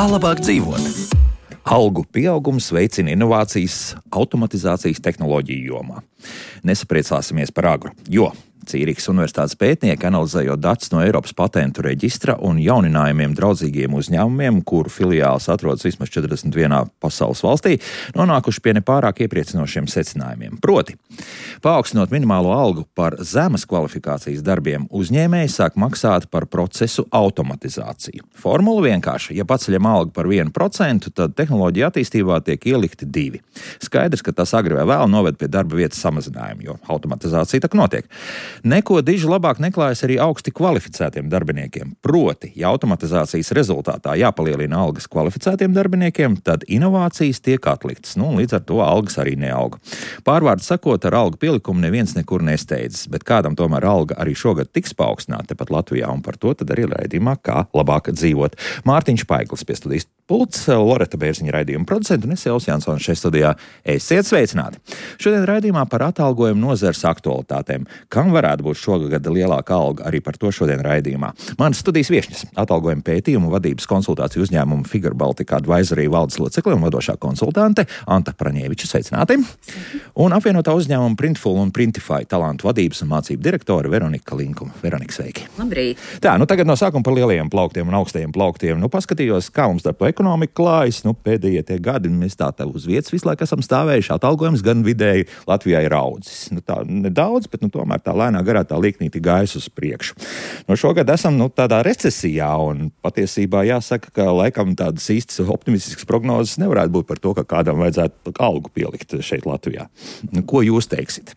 Kā labāk dzīvot? Algu pieaugums veicina inovācijas automatizācijas tehnoloģiju jomā. Nesapriecāsimies par agru, jo Cīrikas Universitātes pētnieki, analizējot datus no Eiropas patentu reģistra un jauninājumiem draudzīgiem uzņēmumiem, kuru filiāls atrodas vismaz 41 pasaules valstī, nonākuši pie nepārāk iepriecinošiem secinājumiem. Proti, paaugstinot minimālo algu par zemes kvalifikācijas darbiem, uzņēmēji sāk maksāt par procesu automatizāciju. Formula vienkārša: ja paceļam algu par 1%, tad tehnoloģija attīstībā tiek ielikti 2. Skaidrs, ka tas agri vai vēl noved pie darba vietas samazinājuma, jo automatizācija tak notiek. Neko diži labāk neklājas arī augsti kvalificētiem darbiniekiem. Proti, ja automatizācijas rezultātā jāpalielina algas kvalificētiem darbiniekiem, tad inovācijas tiek atliktas, un līdz ar to algas arī neauga. Pārvārdu sakot, ar algu pielikumu neviens nekur nesteidzas, bet kādam tomēr alga arī šogad tiks paaugstināta tepat Latvijā, un par to tad arī raidījumā Kā labāk dzīvot. Mārtiņš Paiglis pie studijas pults, Loreta Bērziņa raidījuma producenta un es Jānis Jansons šeit studijā. Esiet sveicināti! Šodien raidījumā par atalgojumu nozares aktualitātēm. Kam varētu būt šogad lielāka alga, arī par to šodien raidījumā. Manas studijas viešņas - atalgojuma pētījumu vadības konsultāciju uzņēmumu Figure Baltica Advisory valdes locekle un vadošā konsultante Anta Praņēviča, sveicināti! Un apvienotā uzņēmuma Printful un Printify talantu vadības un mācību direktore Veronika Linkuma. Veronika, sveiki! Labrīt! Tā, tagad no sākuma par lielajiem plauktiem un augstajiem plauktiem. Paskatījos, kā mums darba ekonomika klājas. Pēdējie tie gadi mēs tā uz vietas visu laiku esam stāvējuši. Atalgojums gan vidēji Latvijā ir audzis. Tā nedaudz, bet tomēr tā lēnā garā tā līknīti gājas uz priekšu. Šogad esam tādā recesijā, un patiesībā jāsaka, ka laikam tādas īstas optimistiskas prognozes nevarētu būt par to, ka kādam vajadzētu algu pielikt šeit Latvijā. Ko jūs teiksit?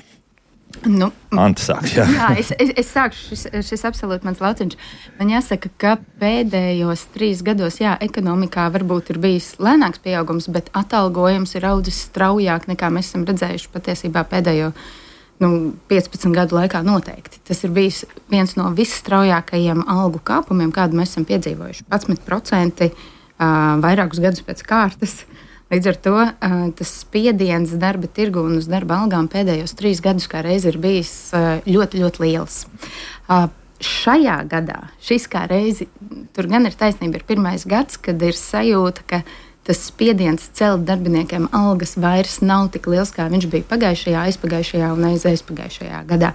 Anta sāks, jā. Es sākšu, šis absolūti mans lauciņš. Man jāsaka, ka pēdējos 3 gados, ekonomikā varbūt ir bijis lēnāks pieaugums, bet atalgojums ir audzis straujāk nekā mēs esam redzējuši patiesībā pēdējo 15 gadu laikā noteikti. Tas ir bijis viens no visstraujākajiem algu kāpumiem, kādu mēs esam piedzīvojuši. 11% vairākus gadus pēc kārtas. Līdz ar to tas spiediens darba tirgu un uz darba algām pēdējos 3 gadus kā reizi ir bijis ļoti, ļoti liels. Šajā gadā šis kā reizi, tur gan ir taisnība, ir pirmais gads, kad ir sajūta, ka tas spiediens celt darbiniekiem algas vairs nav tik liels, kā viņš bija pagājušajā, aizpagājušajā un aizpagājušajā gadā.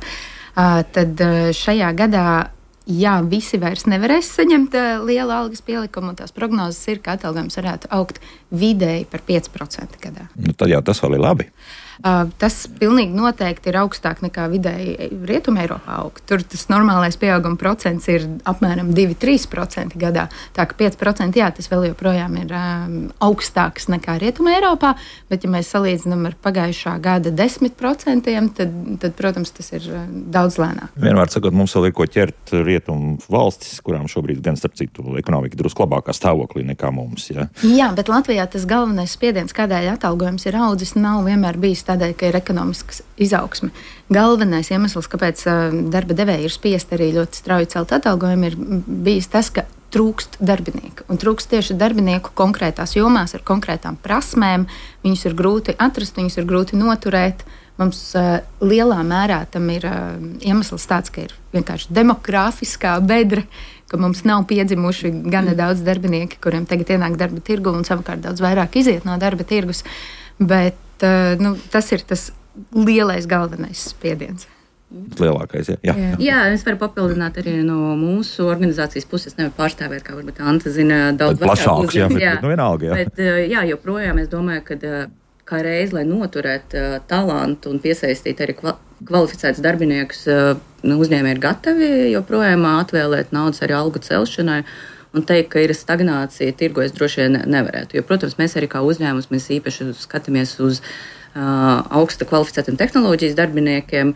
Tad šajā gadā visi vairs nevarēs saņemt lielu algas pielikumu, un tās prognozes ir, ka atalgojums varētu augt vidēji par 5% gadā. Tad jau tas vēl ir labi. Tas pilnīgi noteikti ir augstāk nekā vidēji Rietumē Eiropā aug. Tur tas normālais pieauguma procents ir apmēram 2-3% gadā. Tā ka 5% tas vēl joprojām ir augstāks nekā Rietumē Eiropā, bet ja mēs salīdzinām ar pagājušā gada 10%, tad, protams, tas ir daudz lēnāk. Vienmēr sakot, mums vēl ir ko ķert Rietumu valstis, kurām šobrīd gan starp citu ekonomika drusku labākā stāvoklī nekā mums. Jā, bet Latvijā tas galvenais spiediens, kādēļ atalgojums ir audzis, nav vienmēr bijis tādēļ, ka ir ekonomiskas izaugsme. Galvenais iemesls, kāpēc darba devēji ir spiesti arī ļoti strauji celt atalgojumu, ir bijis tas, ka trūkst darbinieku. Un trūkst tieši darbinieku konkrētās jomās ar konkrētām prasmēm. Viņus ir grūti atrast, viņus ir grūti noturēt. Mums lielā mērā tam ir iemesls tāds, ka ir vienkārši demogrāfiskā bedra, ka mums nav piedzimuši gana daudz darbinieki, kuriem tagad ienāk darba tirgu un savukārt daudz vairāk iziet no darba tirgus. Bet tas ir tas lielais galvenais spiediens. Lielākais, jā. Es varu papildināt arī no mūsu organizācijas puses. Nevar pārstāvēt, kā varbūt Anta zina, daudz plašāks, bet vienalga, jā. Bet, joprojām es domāju, ka kā reiz, lai noturētu talantu un piesaistītu arī kvalificētus darbiniekus, uzņēmēji ir gatavi joprojām atvēlēt naudas arī algu celšanai. Un teikt, ka ir stagnācija tirgu, es droši vien nevarētu. Jo, protams, mēs arī kā uzņēmums, mēs īpaši skatāmies uz augsta kvalificētiem tehnoloģijas darbiniekiem.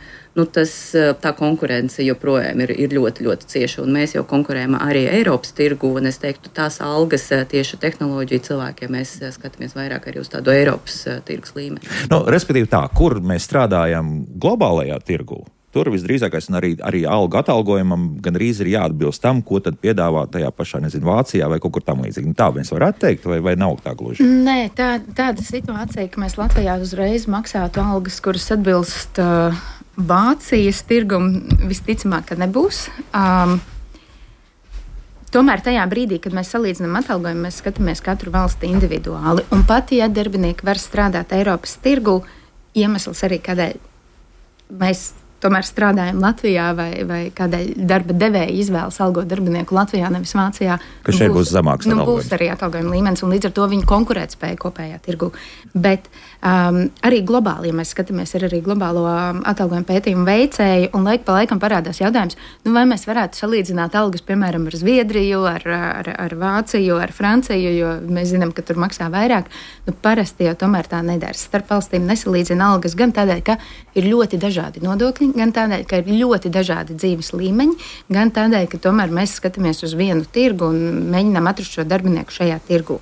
Tā konkurence joprojām ir ļoti, ļoti cieša. Un mēs jau konkurējam arī Eiropas tirgu, un es teiktu, tās algas tieši tehnoloģiju cilvēkiem mēs skatāmies vairāk arī uz tādu Eiropas tirgus līmeni. Respektīvi kur mēs strādājam globālajā tirgu? Tur visdrīzākais, un arī algu atalgojumam gandrīz ir jāatbilst tam, ko tad piedāvā tajā pašā, Vācijā vai kaut kur tam līdzīgi. Tā mēs varētu teikt, vai nav tā gluži? Nē, tāda situācija, ka mēs Latvijā uzreiz maksātu algas, kuras atbilst Vācijas tirgum, visticamāk, ka nebūs. Tomēr tajā brīdī, kad mēs salīdzinām atalgojumu, mēs skatāmies katru valsti individuāli. Un pat, ja darbinieki var strādāt Eiropas tirgu, iemesls arī, kādēļ mēs tomēr strādājam Latvijā vai kādēļ darba devēja izvēlas algot darbinieku Latvijā, nevis Vācijā. Ka šeit būs zemāks atalgojums. Būs arī atalgojuma līmenis, un līdz ar to viņu konkurētspēja kopējā tirgu. Bet arī globāli, ja mēs skatāmies, ir arī globālo atalgojumu pētījumu veicēji, un laika pa laikam parādās jautājums, vai mēs varētu salīdzināt algas, piemēram, ar Zviedriju, ar Vāciju, ar Franciju, jo mēs zinām, ka tur maksā vairāk. Parasti jau tomēr tā nedara. Starp valstīm nesalīdzina algas gan tādēļ, ka ir ļoti dažādi nodokļi, gan tādēļ, ka ir ļoti dažādi dzīves līmeņi, gan tādēļ, ka tomēr mēs skatāmies uz vienu tirgu un mēģinām atrast šo darbinieku šajā tirgu.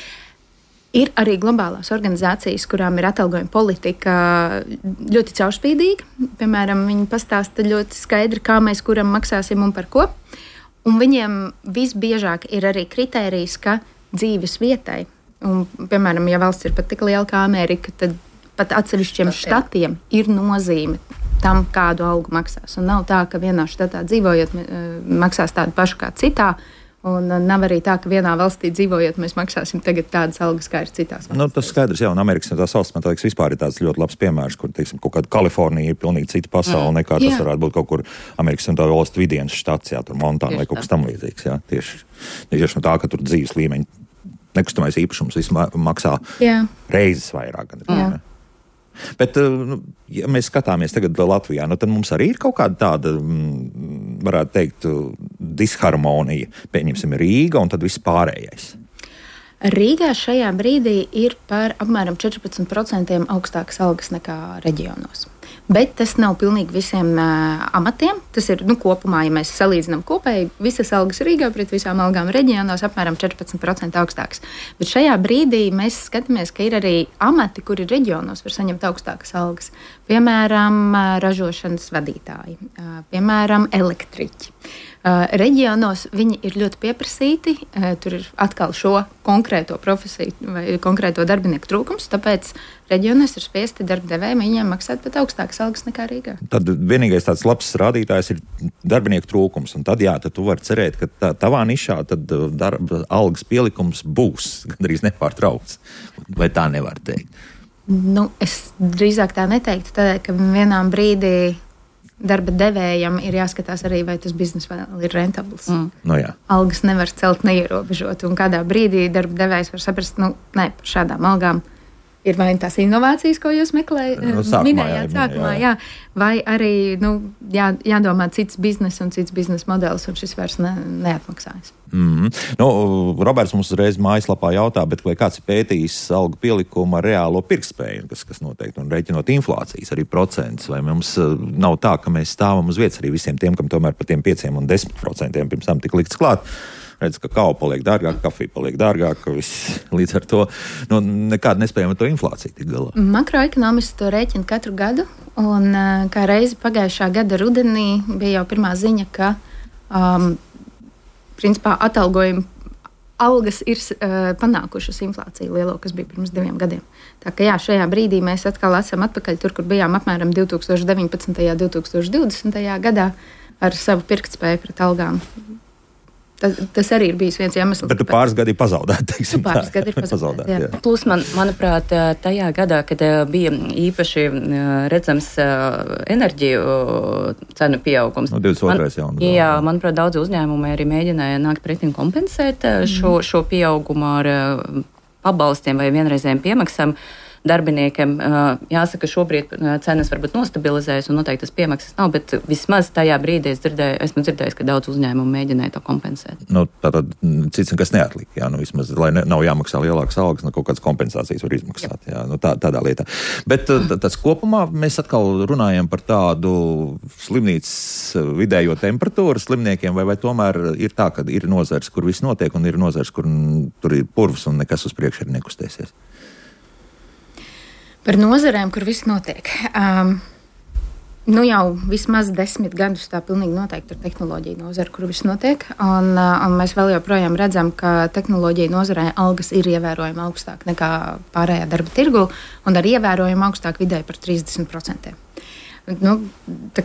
Ir arī globālās organizācijas, kurām ir atalgojuma politika ļoti caurspīdīga. Piemēram, viņi pastāsta ļoti skaidri, kā mēs kuram maksāsim un par ko. Un viņiem visbiežāk ir arī kritērijs, ka dzīves vietai, un, piemēram, ja valsts ir pat tik liela kā Amerika, tad pat atsevišķiem štatiem ir nozīme tam, kādu algu maksās. Un nav tā, ka vienā štatā dzīvojot, maksās tādu pašu kā citā, un nav arī tā, ka vienā valstī dzīvojot, mēs maksāsim tagad tādas algas, kā ir citās valstīs. Tas skaidrs, jā, un Amerikas tās valsts, man liekas, vispār ir tāds ļoti labs piemērs, kur, teiksim, kaut kāda Kalifornija ir pilnīgi cita pasaule, nekā tas varētu būt kaut kur Amerikas un tā valsts vidienas štats, jā, tur Montāna vai kaut kas tam līdzīgs, jā, tieši no tā, ka tur dzīves līmeņi, nekustamais īpašums maksā reizes vairāk. Bet, ja mēs skatāmies tagad Latvijā, tad mums arī ir kaut kāda tāda, varētu teikt, disharmonija. Pieņemsim Rīga un tad viss pārējais. Rīgā šajā brīdī ir par apmēram 14% augstākas algas nekā reģionos. Bet tas nav pilnīgi visiem amatiem. Tas ir kopumā, ja mēs salīdzinām kopēji, visas algas Rīgā pret visām algām reģionos apmēram 14% augstākas. Bet šajā brīdī mēs skatāmies, ka ir arī amati, kuri reģionos var saņemt augstākas algas. Piemēram, ražošanas vadītāji, piemēram, elektriķi. Reģionos viņi ir ļoti pieprasīti, tur ir atkal šo konkrēto profesiju vai konkrēto darbinieku trūkums, tāpēc reģionos ir spiesti darbdevēji viņiem maksāt pat augstākas algas nekā Rīgā. Tad vienīgais tāds labs rādītājs ir darbinieku trūkums, un tad tu vari cerēt, ka tavā nišā tad darba algas pielikums būs gandrīz nepārtraukts. Vai tā nevar teikt? Es drīzāk tā neteiktu, tādēļ, ka vienā brīdī darba devējam ir jāskatās arī, vai tas biznes vēl ir rentabls. Algas nevar celt neierobežot, un kādā brīdī darba devējs var saprast, par šādām algām ir vai tās inovācijas, ko jūs minējāt sākumā, vai arī jādomā cits biznes un cits biznesa modelis, un šis vairs neatmaksājas. Roberts mums uzreiz mājaslapā jautā, bet vai kāds ir pētījis algu pielikumu ar reālo pirktspēju, kas noteikti, un reiķinot inflācijas, arī procentus, vai mums nav tā, ka mēs stāvam uz vietas arī visiem tiem, kam tomēr par tiem 5 un 10% pirms tam tik likts klāt. Redz, ka kava paliek dārgāk, kafija paliek dārgāk, līdz ar to nekādi nespējam ar to inflāciju tik galā. Makroekonomisti to rēķina katru gadu, un kā reizi pagājušā gada rudenī bija jau pirmā ziņa, ka principā atalgojuma algas ir panākušas inflāciju lielo, kas bija pirms 2 gadiem. Tā ka šajā brīdī mēs atkal esam atpakaļ tur, kur bijām apmēram 2019. un 2020. gadā ar savu pirktspēju pret algām. Tas arī ir bijis viens iemesls. Bet pāris gadi ir pazaudēti. Pāris gadi ir pazaudēti, jā. Plus, manuprāt, tajā gadā, kad bija īpaši redzams enerģiju cenu pieaugums. 22. jau. Jā, manuprāt, daudz uzņēmumi arī mēģināja nākt pretim kompensēt šo pieaugumu ar pabalstiem vai vienreizējiem piemaksām. Darbiniekiem, jāsaka, šobrīd cenas varbūt nostabilizējas un noteikti tas piemaksas nav, bet vismaz tajā brīdī esmu dzirdējis, ka daudz uzņēmumu mēģināja to kompensēt. Tātad cits nekas neatlika, vismaz, lai nav jāmaksā lielākas algas, kaut kādas kompensācijas var izmaksāt, tādā lietā. Bet tas kopumā mēs atkal runājam par tādu slimnīcas vidējo temperatūru slimniekiem, vai tomēr ir tā, ka ir nozars, kur viss notiek, un ir nozars, kur tur ir purvs un nekas uz priekšu arī nekustēsies. Par nozarēm, kur viss notiek. Jau vismaz 10 gadus tā pilnīgi noteikti ir tehnoloģija nozara, kur viss notiek. Un mēs vēl joprojām redzam, ka tehnoloģija nozarē algas ir ievērojami augstāk nekā pārējā darba tirgu, un ar ievērojami augstāk vidēji par 30%. Tā kā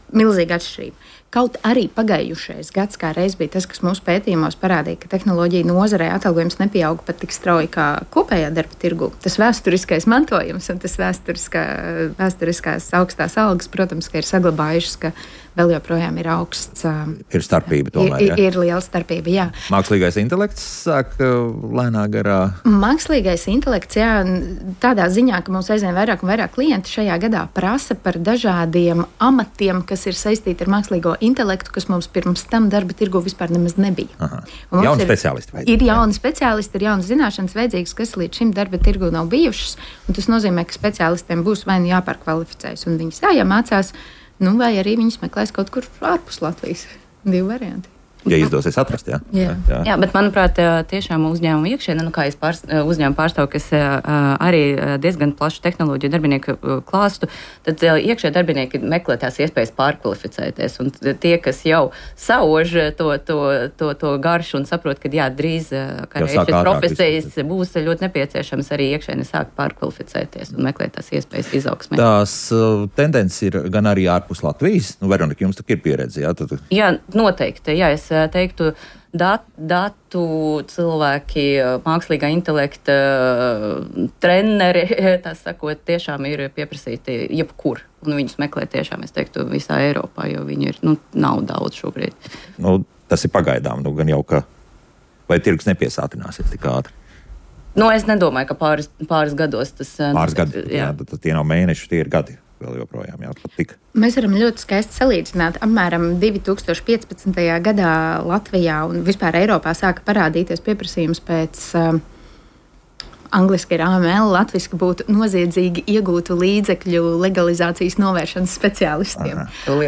milzīga atšķirība. Kaut arī pagājušais gads kā reiz bija tas, kas mūsu pētījumos parādīja, ka tehnoloģija nozarē atalgojums nepieauga pat tik strauji kā kopējā darba tirgu. Tas vēsturiskais mantojums un tas vēsturiskās augstās algas, protams, ka ir saglabājušas, ka vēl joprojām ir augsts. Ir starpība tomēr, jā? Ir liela starpība, jā. Mākslīgais intelekts sāk lēnā garā? Mākslīgais intelekts, jā, tādā ziņā, ka mums aizvien vairāk un vairāk klienti šajā gadā prasa par dažādiem amatiem, kas ir saistīti ar mākslīgo intelektu, kas mums pirms tam darba tirgu vispār nemaz nebija. Jauni speciālisti vajadzīgi. Ir jauni speciālisti, ir jaunas zināšanas vajadzīgas, kas līdz šim darba tirgu nav bijušas, un tas nozīmē, ka speciālistiem būs vai nu jāpārkvalificējas, un viņas jāmācās, vai arī viņas meklēs kaut kur ārpus Latvijas. 2 varianti. Ja izdosies atrast, jā. Jā, bet manuprāt, tiešām uzņēmuma iekšienē, kā es uzņēmumu pārstāvu, kas arī diezgan plašu tehnoloģiju darbinieku klāstu, tad iekšē darbinieki meklē tās iespējas pārkvalificēties. Un tie, kas jau sauž to garšu un saprot, ka drīz šīs profesijas būs ļoti nepieciešams, arī iekšēni sāk pārkvalificēties un meklēt tās iespējas izaugsmē. Tās tendences ir gan arī ārpus Latvijas. Veronika, jums tak ir pieredze, jā? Jā, noteikti. Jā, es teiktu, datu cilvēki, mākslīgā intelekta treneri, tā sakot, tiešām ir pieprasīti jebkur. Un viņus meklē tiešām, es teiktu, visā Eiropā, jo viņi ir, nav daudz šobrīd. Tas ir pagaidām, gan jau, ka vai tirgus nepiesātināsies tik ātri? Es nedomāju, ka pāris gados tas... Pāris gadi, jā, tad tie nav mēneši, tie ir gadi. Vēl joprojām jāpatīk. Mēs varam ļoti skaisti salīdzināt. Apmēram 2015. gadā Latvijā un vispār Eiropā sāka parādīties pieprasījums pēc angliski ir AML, latviski būtu noziedzīgi iegūtu līdzekļu legalizācijas novēršanas speciālistiem.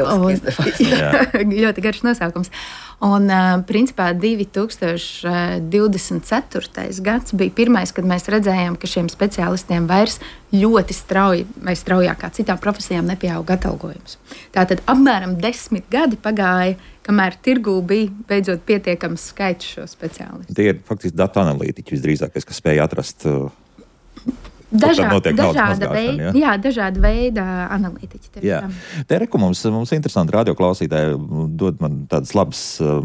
Ļoti garš nosaukums. Un, principā, 2024. gads bija pirmais, kad mēs redzējām, ka šiem speciālistiem vairs ļoti strauji vai straujāk kā citām profesijām nepieauga atalgojums. Tātad apmēram 10 gadi pagāja, kamēr tirgū bija beidzot pietiekams skaits šo speciālistu. Tie ir faktiski datu analītiķi visdrīzākais, kas spēja atrast... Dažāda veida analītiķi. Jā. Te reku mums interesanti radioklausītāji dod man tādas labas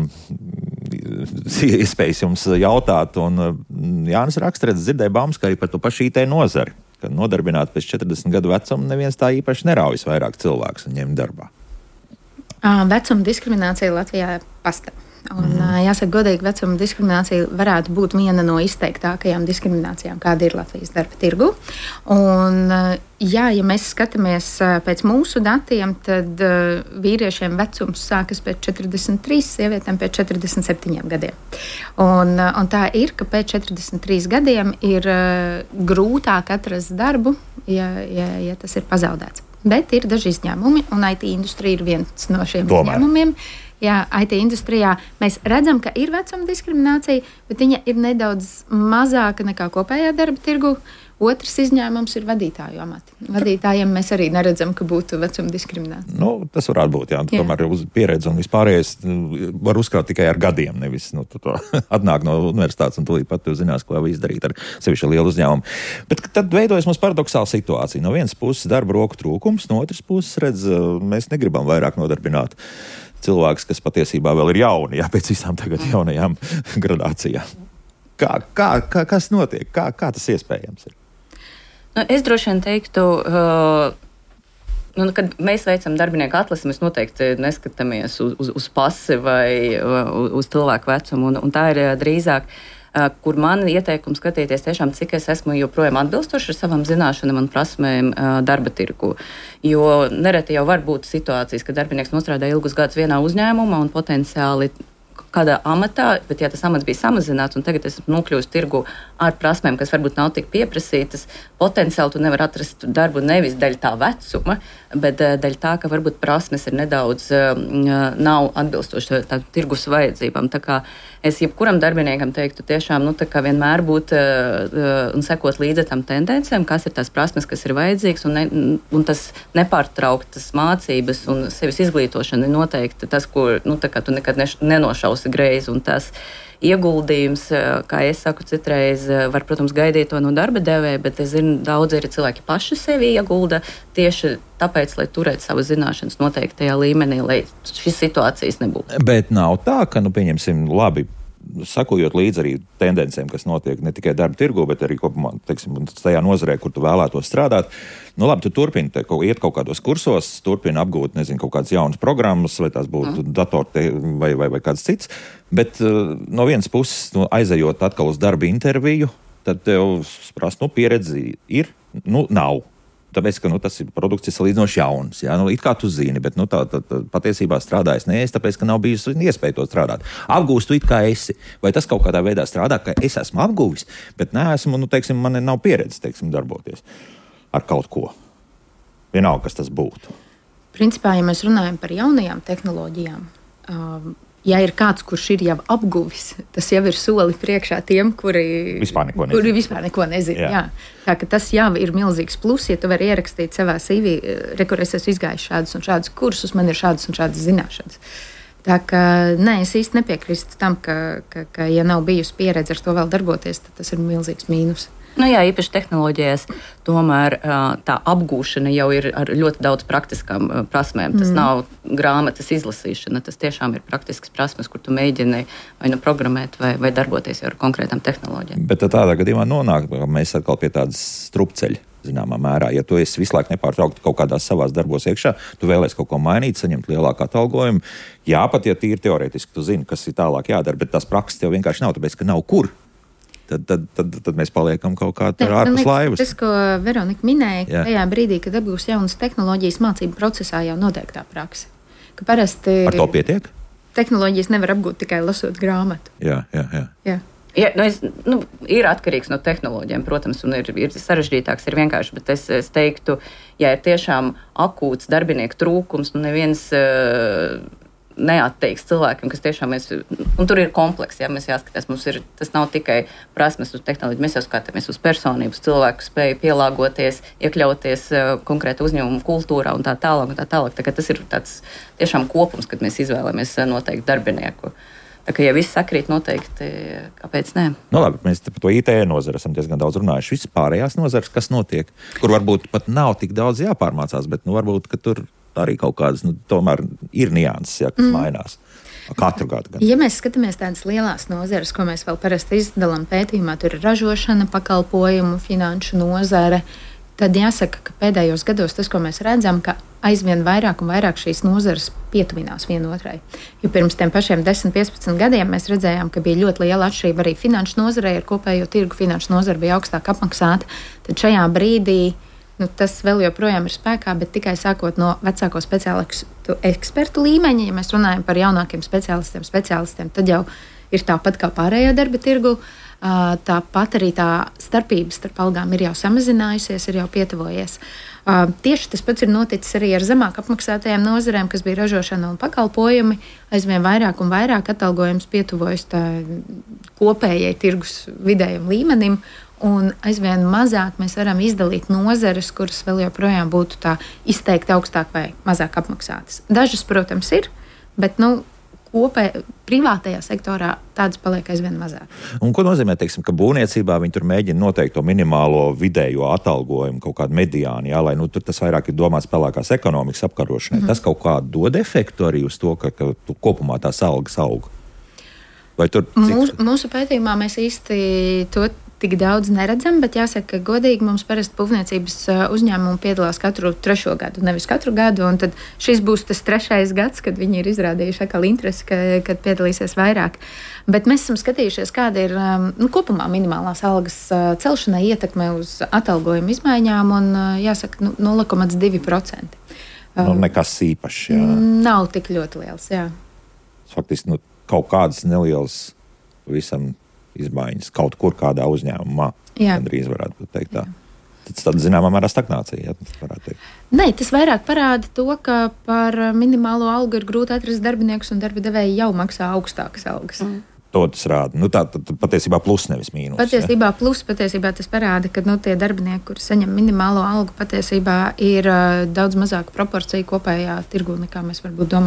iespējas jums jautāt. Un Jānis Rakstredz dzirdēja baumas, ka arī par to pašu IT nozari, ka nodarbināt pēc 40 gadu vecuma neviens tā īpaši neraujas vairāk cilvēks un ņem darbā. Vecuma diskriminācija Latvijā pastāv. Un, jāsaka, godīgi, vecuma diskriminācija varētu būt viena no izteiktākajām diskriminācijām, kāda ir Latvijas darba tirgu. Un, ja mēs skatāmies pēc mūsu datiem, tad vīriešiem vecums sākas pēc 43, sievietēm pēc 47 gadiem. Un tā ir, ka pēc 43 gadiem ir grūtāk atrast darbu, ja tas ir pazaudēts. Bet ir daži izņēmumi, un IT industrija ir viens no šiem izņēmumiem. Jā, IT industrijā mēs redzam, ka ir vecuma diskriminācija, bet viņa ir nedaudz mazāka nekā kopējā darba tirgu. Otrs izņēmums ir vadītāju amati. Vadītājiem mēs arī neredzam, ka būtu vecuma diskriminācija. Tas varētu būt, jā. Tomēr uz pieredzi un vispārējais var uzkrāt tikai ar gadiem, nevis atnāk no universitātes un tūlīt pat zinās, ko izdarīt ar sevišķi lielu uzņēmumu. Bet tad veidojas mums paradoxāla situācija. No vienas puses darba roku trūkums, no otras puses mēs negribam vairāk nodarbināt cilvēks, kas patiesībā vēl ir jauni, pēc visām tagad jaunajām gradācijām. Kas notiek? Kā tas iespējams ir? Es droši vien teiktu, kad mēs veicam darbinieku atlasi, mēs noteikti neskatāmies uz pasi vai uz cilvēku vecumu, un tā ir drīzāk, kur man ieteikums skatīties tiešām, cik es esmu joprojām atbilstoši ar savām zināšanām un prasmēm darba tirgu. Jo nereti jau var būt situācijas, ka darbinieks nostrādā ilgus gadus vienā uzņēmumā un potenciāli kādā amatā, bet ja tas amats bija samazināts un tagad esmu nokļūst tirgu ar prasmēm, kas varbūt nav tik pieprasītas, potenciāli tu nevar atrast darbu nevis dēļ tā vecuma, bet dēļ tā, ka varbūt prasmes ir nedaudz nav atbilstoši tā tirgus vajadzībām. Tā kā es jebkuram darbiniekam teiktu tiešām, tā kā vienmēr būt un sekot līdzi tam tendencēm, kas ir tās prasmes, kas ir vajadzīgs, un tas nepārtrauktas mācības un sevis izglītošana ir noteikti tas, ko, tā kā tu nekad nenošausi visi greizi. Un tas ieguldījums, kā es saku, citreiz var, protams, gaidīt to no darba devēja, bet es zinu, daudz arī cilvēki paši sevi iegulda tieši tāpēc, lai turētu savas zināšanas noteiktajā līmenī, lai šīs situācijas nebūtu. Bet nav tā, ka, pieņemsim, labi, sakojot līdzi arī tendencēm, kas notiek ne tikai darba tirgu, bet arī kopumā, teiksim, tajā nozarē, kur tu vēlētos strādāt. Labi, tu turpini iet kaut kādos kursos, turpini apgūt, nezinu, kaut kādas jaunas programmas, vai tās būtu datori vai kāds cits, bet no vienas puses, aizejot atkal uz darba interviju, tad tev prasa, pieredzi ir, nav. Tāpēc, ka tas ir produkts, kas ir salīdzinoši jauns. Jā, it kā tu zini, bet tā patiesībā strādājis neesi, tāpēc, ka nav bijusi iespēja to strādāt. Apgūst tu it kā esi. Vai tas kaut kādā veidā strādā, ka es esmu apgūvis, bet neesmu, teiksim, man nav pieredze, teiksim, darboties ar kaut ko. Vienalga, kas tas būtu. Principā, ja mēs runājam par jaunajām tehnoloģijām, ja ir kāds, kurš ir jau apguvis, tas jau ir soli priekšā tiem, kuri vispār neko nezina. Jā. Tā ka tas jau ir milzīgs plus, ja tu vari ierakstīt savā CV, kur es esmu izgājis šādus un šādus kursus, man ir šādas un šādas zināšanas. Tā ka nē, es īsti nepiekrīstu tam, ka ja nav bijusi pieredze ar to vēl darboties, tad tas ir milzīgs mīnus. Jā, īpaši tehnoloģijās, tomēr tā apgūšana jau ir ar ļoti daudz praktiskām prasmēm. Tas nav grāmatas izlasīšana, tas tiešām ir praktiskas prasmes, kur tu mēģini vai programmēt, vai darboties ar konkrētām tehnoloģijām. Bet tādā gadījumā nonāk, mēs atkal pie tādas strupceļa, zināmā mērā. Ja tu esi visu laiku nepārtraukti kaut kādās savās darbos iekšā, tu vēlies kaut ko mainīt, saņemt lielāku atalgojumu. Jā, pat ja tīri teorētiski tu zini, kas ir tālāk jādara, bet tās prakses tev vienkārši nav, tāpēc, ka nav kur. Tad mēs paliekam kaut kā ārpus laivas. Tas, ko Veronika minēja, tajā brīdī, kad apgūst jaunas tehnoloģijas, mācību procesā jau notiek tā praksa. Ka parasti ar to pietiek? Tehnoloģijas nevar apgūt tikai lasot grāmatu. Jā. Jā, ir atkarīgs no tehnoloģijām, protams, un ir sarežģītāks, ir vienkārši, bet es teiktu, ja ir tiešām akūts darbinieku trūkums, neviens neatteiks cilvēkiem, kas tiešām un tur ir kompleks, ja mēs jāskatās, tas nav tikai prasmes uz tehnoloģiju, mēs jau skatāmies uz personības, cilvēku spēju pielāgoties, iekļauties konkrēta uzņēmuma kultūrā un tā tālāk. Tā kā tas ir tāds tiešām kopums, kad mēs izvēlamies noteikti darbinieku. Tā kā, ja viss sakrīt noteikti, kāpēc nē? Labi, mēs par to IT nozaru esam diezgan daudz runājuši. Visas pārējās nozares, kas notiek, kur varbūt pat nav tik daudz jāpārmācās, bet varbūt, ka tur arī kaut kādas, tomēr ir nianses, kas mainās katru gadu. Ja mēs skatāmies tādas lielās nozares, ko mēs vēl parasti izdalām pētījumā, tur ir ražošana, pakalpojumu, finanšu nozare, tad jāsaka, ka pēdējos gados tas, ko mēs redzam, ka aizvien vairāk un vairāk šīs nozares pietuvinās vienotrai. Jo pirms tiem pašiem 10-15 gadiem mēs redzējām, ka bija ļoti liela atšķirība arī finanšu nozarei, ar kopējo tirgu finanšu nozara bija augstāk apmaksāta. Tad šajā brīdī tas vēl joprojām ir spēkā, bet tikai sākot no vecāko speciālistu ekspertu līmeņa, ja mēs runājam par jaunākiem speciālistiem, tad jau ir tāpat kā pārējā darba tirgu. Tāpat arī tā starpības starp algām ir jau samazinājusies, ir jau pietuvojies. Tieši tas pats ir noticis arī ar zemāk apmaksātajām nozarēm, kas bija ražošana un pakalpojumi. Aizvien vairāk un vairāk atalgojums pietuvojas kopējai tirgus vidējam līmenim. Un aizvien mazāk mēs varam izdalīt nozares, kuras vēl joprojām būtu tā izteikti augstāk vai mazāk apmaksātas. Dažas, protams, ir, bet privātajā sektorā tādas paliek aizvien mazāk. Un ko nozīmē, teiksim, ka būvniecībā viņi tur mēģina noteikt to minimālo vidējo atalgojumu, kaut kādu mediānu, jā, lai tur tas vairāk ir domāts pelēkās ekonomikas apkarošanai. Tas kaut kādu dod efektu arī uz to, ka kopumā tās algas aug? Vai tur mūsu pētījumā mēs īsti to tik daudz neredzam, bet jāsaka, ka godīgi mums parasti būvniecības uzņēmumi piedalās katru 3. gadu, nevis katru gadu, un tad šis būs tas 3. gads, kad viņi ir izrādījuši atkal interesi, kad piedalīsies vairāk. Bet mēs esam skatījušies, kāda ir kopumā minimālās algas celšanai ietekme uz atalgojumu izmaiņām, un jāsaka 0,2%. Nekas īpašs, jā. Nav tik ļoti liels, jā. Faktiski, kaut kādas nelielas visam izmaiņas kaut kur kādā uzņēmumā. Gandrīz varētu teikt tā. Tad zināmā mērā stagnācija, varētu teikt. Nē, tas vairāk parāda to, ka par minimālo algu ir grūti atrast darbiniekus, un darba devēji jau maksā augstākas algas. To tas rāda. Tā patiesībā plus nevis mīnus. Patiesībā plus, tas parāda, ka tie darbinieki, kuri saņem minimālo algu, patiesībā ir daudz mazāka proporcija kopējā tirgu, nekā mēs varbūt domājam.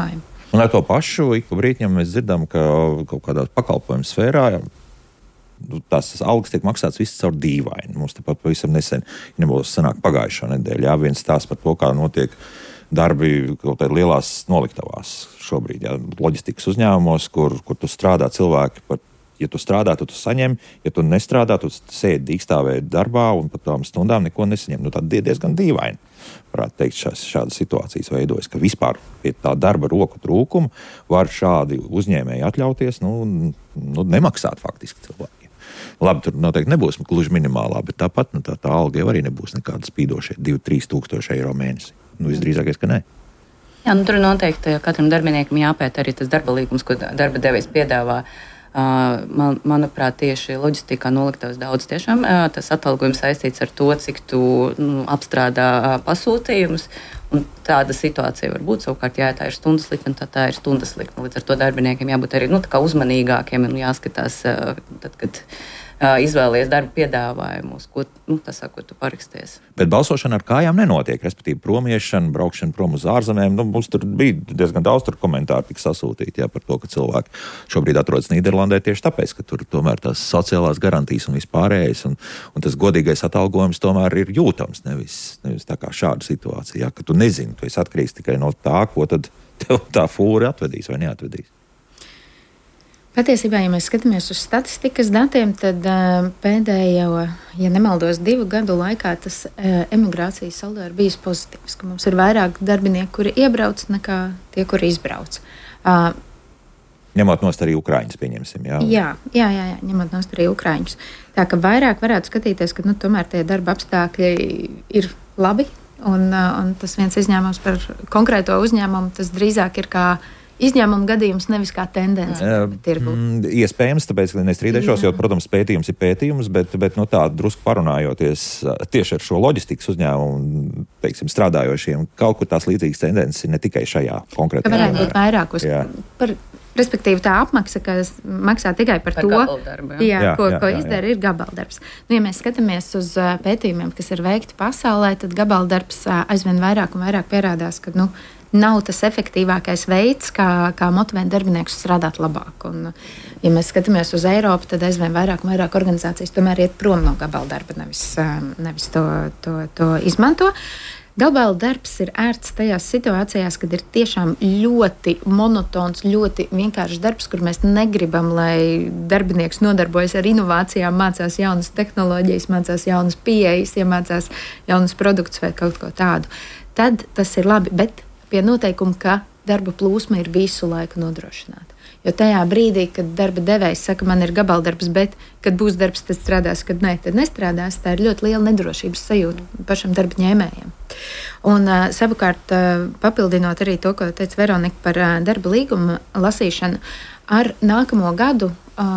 Un ar to pašu ik pa brītņam mēs dzirdam, ka kaut kādā pakalpojumu sfērā tās algas tiek maksāts viss caur dīvaini. Mums tepat pavisam nesen, ja nebūs sanāk pagājušā nedēļa, viens stāsts par to, kā notiek darbi kaut kādā lielās noliktavās šobrīd, loģistikas uzņēmumos, kur tu strādā cilvēki par. Ja tu strādā, tad tu saņem, ja tu nestrādā, tad tu sēdi dīkstāvē darbā un pat tām stundām neko nesaņem. Nu, tad diezgan dīvaini, varētu teikt, šādas situācijas veidojas, ka vispār pie tā darba roku trūkuma var šādi uzņēmēji atļauties, nemaksāt faktiski cilvēkiem. Labi, tur noteikti nebūs gluži minimālā, bet tāpat tā alga jau arī nebūs nekāda spīdošie 2-3 tūkstoši eiro mēnesi. Visdrīzākais, ka nē. Jā, tur noteikti katram darbiniekam jāpēta arī tas darba līgums, ko darba devējs piedāvā. Manuprāt, tieši loģistikā noliktavas daudz tiešām tas atalgojums saistīts ar to, cik tu apstrādā pasūtījumus. Un tāda situācija var būt. Savukārt, ja tā ir stundas likme, tad tā ir stundas likme. Līdz ar to darbiniekiem jābūt arī uzmanīgākiem un jāskatās, tad, kad izvēlies darba piedāvājumus, ko tu paraksties. Bet balsošana ar kājām nenotiek, respektīvi promiešana, braukšana prom uz ārzemēm. Mums tur bija diezgan daudz komentāru tika sasūtīti par to, ka cilvēki šobrīd atrodas Nīderlandē tieši tāpēc, ka tur tomēr tās sociālās garantijas un vispārējais un tas godīgais atalgojums tomēr ir jūtams, nevis tā kā šāda situācija, ka tu nezini, tu esi atkarīgs tikai no tā, ko tad tev tā fūra atvedīs vai neatvedīs. Patiesībā, ja mēs skatāmies uz statistikas datiem, tad pēdējo, ja nemaldos, 2 gadu laikā tas emigrācijas saldo ir bijis pozitīvs, ka mums ir vairāk darbinieku, kuri iebrauc, nekā tie, kuri izbrauc. Ņemot nost arī Ukraiņus, pieņemsim, jā? Jā, ņemot nost arī Ukraiņus. Tā ka vairāk varētu skatīties, ka tomēr tie darba apstākļi ir labi, un tas viens izņēmums par konkrēto uzņēmumu, tas drīzāk ir kā izņēmuma gadījums, nevis kā tendence. Iespējams, tāpēc, ka nestrīdēšos, jo, protams, pētījums ir pētījums, bet tā drusku parunājoties tieši ar šo loģistikas uzņēmumu, teiksim, strādājošiem, kaut kur tās līdzīgas tendences ir ne tikai šajā konkrētajā. Varētu būt vairākos. Respektīvi, tā apmaksa, kas maksā tikai par to, ko izdara, ir gabaldarbs. Ja mēs skatāmies uz pētījumiem, kas ir veikti pasaulē, tad gabaldarbs aizvien vairāk un vairāk pierādās, ka nav tas efektīvākais veids, kā motivēt darbiniekus strādāt labāk. Un, ja mēs skatāmies uz Eiropu, tad aizvien vairāk un vairāk organizācijas tomēr iet prom no gabaldarba, nevis to izmanto. Gabaldarbs ir ērts tajās situācijās, kad ir tiešām ļoti monotons, ļoti vienkāršs darbs, kur mēs negribam, lai darbinieks nodarbojas ar inovācijām, mācās jaunas tehnoloģijas, mācās jaunas pieejas, iemācās jaunas produktus vai kaut ko tādu. Tad tas ir labi, bet pie noteikuma, ka darba plūsma ir visu laiku nodrošināta. Jo tajā brīdī, kad darba devējs saka, man ir gabaldarbs, bet, kad būs darbs, tad strādās, kad nē, tad nestrādās, tā ir ļoti liela nedrošības sajūta pašam darba ņēmējiem. Un savukārt, papildinot arī to, ko teica Veronika par darba līguma lasīšanu, ar nākamo gadu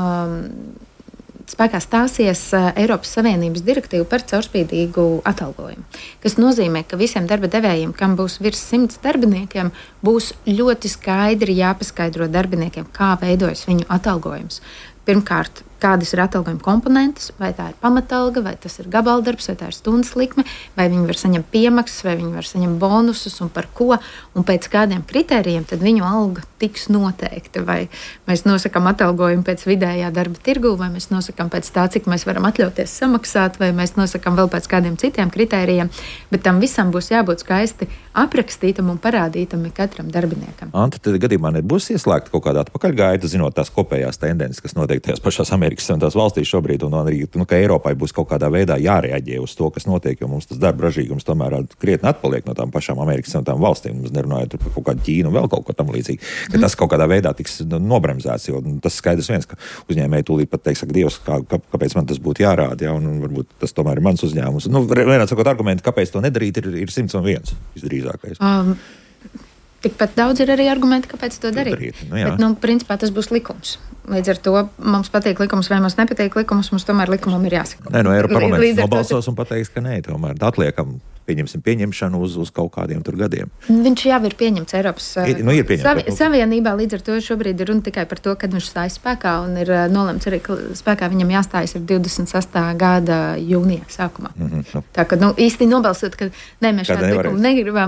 spēkā stāsies Eiropas Savienības direktīva par caurspīdīgu atalgojumu, kas nozīmē, ka visiem darba devējiem, kam būs virs 100 darbiniekiem, būs ļoti skaidri jāpaskaidro darbiniekiem, kā veidojas viņu atalgojums. Pirmkārt, kādas ir atalgojuma komponentes, vai tā ir pamatalga, vai tas ir gabaldarbs, vai tā ir stundas likme, vai viņi var saņemt piemaksas, vai viņi var saņemt bonusus un par ko, un pēc kādiem kritērijiem tad viņu alga tiks noteikta. Vai mēs nosakām atalgojumu pēc vidējā darba tirgu, vai mēs nosakām pēc tā, cik mēs varam atļauties samaksāt, vai mēs nosakām vēl pēc kādiem citiem kritērijiem, bet tam visam būs jābūt skaisti aprakstītam un parādītam katram darbiniekam. Anta, tad gadījumā nebūs ieslēgta kaut kādā atpakaļgaita, zinot tās kopējās tendences, kas notiek tajās pašās Amerikas Savienotās valstīs šobrīd, un arī, ka Eiropai būs kaut kādā veidā jārēģē uz to, kas notiek, jo mums tas darba ražīgums tomēr krietni atpaliek no tām pašām Amerikas Savienotām valstīm. Mēs nerunājam par kaut kādu Ķīnu un vēl kaut ko tam līdzīgi, ka tas kaut kādā veidā tiks nobremzēts, jo tas skaidrs viens, ka uzņēmēji tūlīt pat teiks, Dievs, kāpēc man tas būtu jārāda, ja, un varbūt tas tomēr ir mans uzņēmums. Vienāds sakot, argumenti, kāpēc to nedarīt, ir 101 visdrīzākais. Tikpat daudz ir arī argumenti, kāpēc to darīt. Bet, principā tas būs likums. Līdz ar to mums patīk likums vai mums nepatīk likums, mums tomēr likumam ir jāsaka. Eiropa parlaments nobalsos un pateiks, ka nē, tomēr atliekam pieņemšanu uz kaut kādiem tur gadiem. Viņš jau ir pieņemts Eiropas Savienībā, līdz ar to šobrīd ir runa tikai par to, kad viņš stājas spēkā, un ir nolemts arī, ka spēkā viņam jāstājas ir 28. gada jūnijā sākumā. Tā ka īsti nobalsot, ka nē, mēs šādu likumu negribam.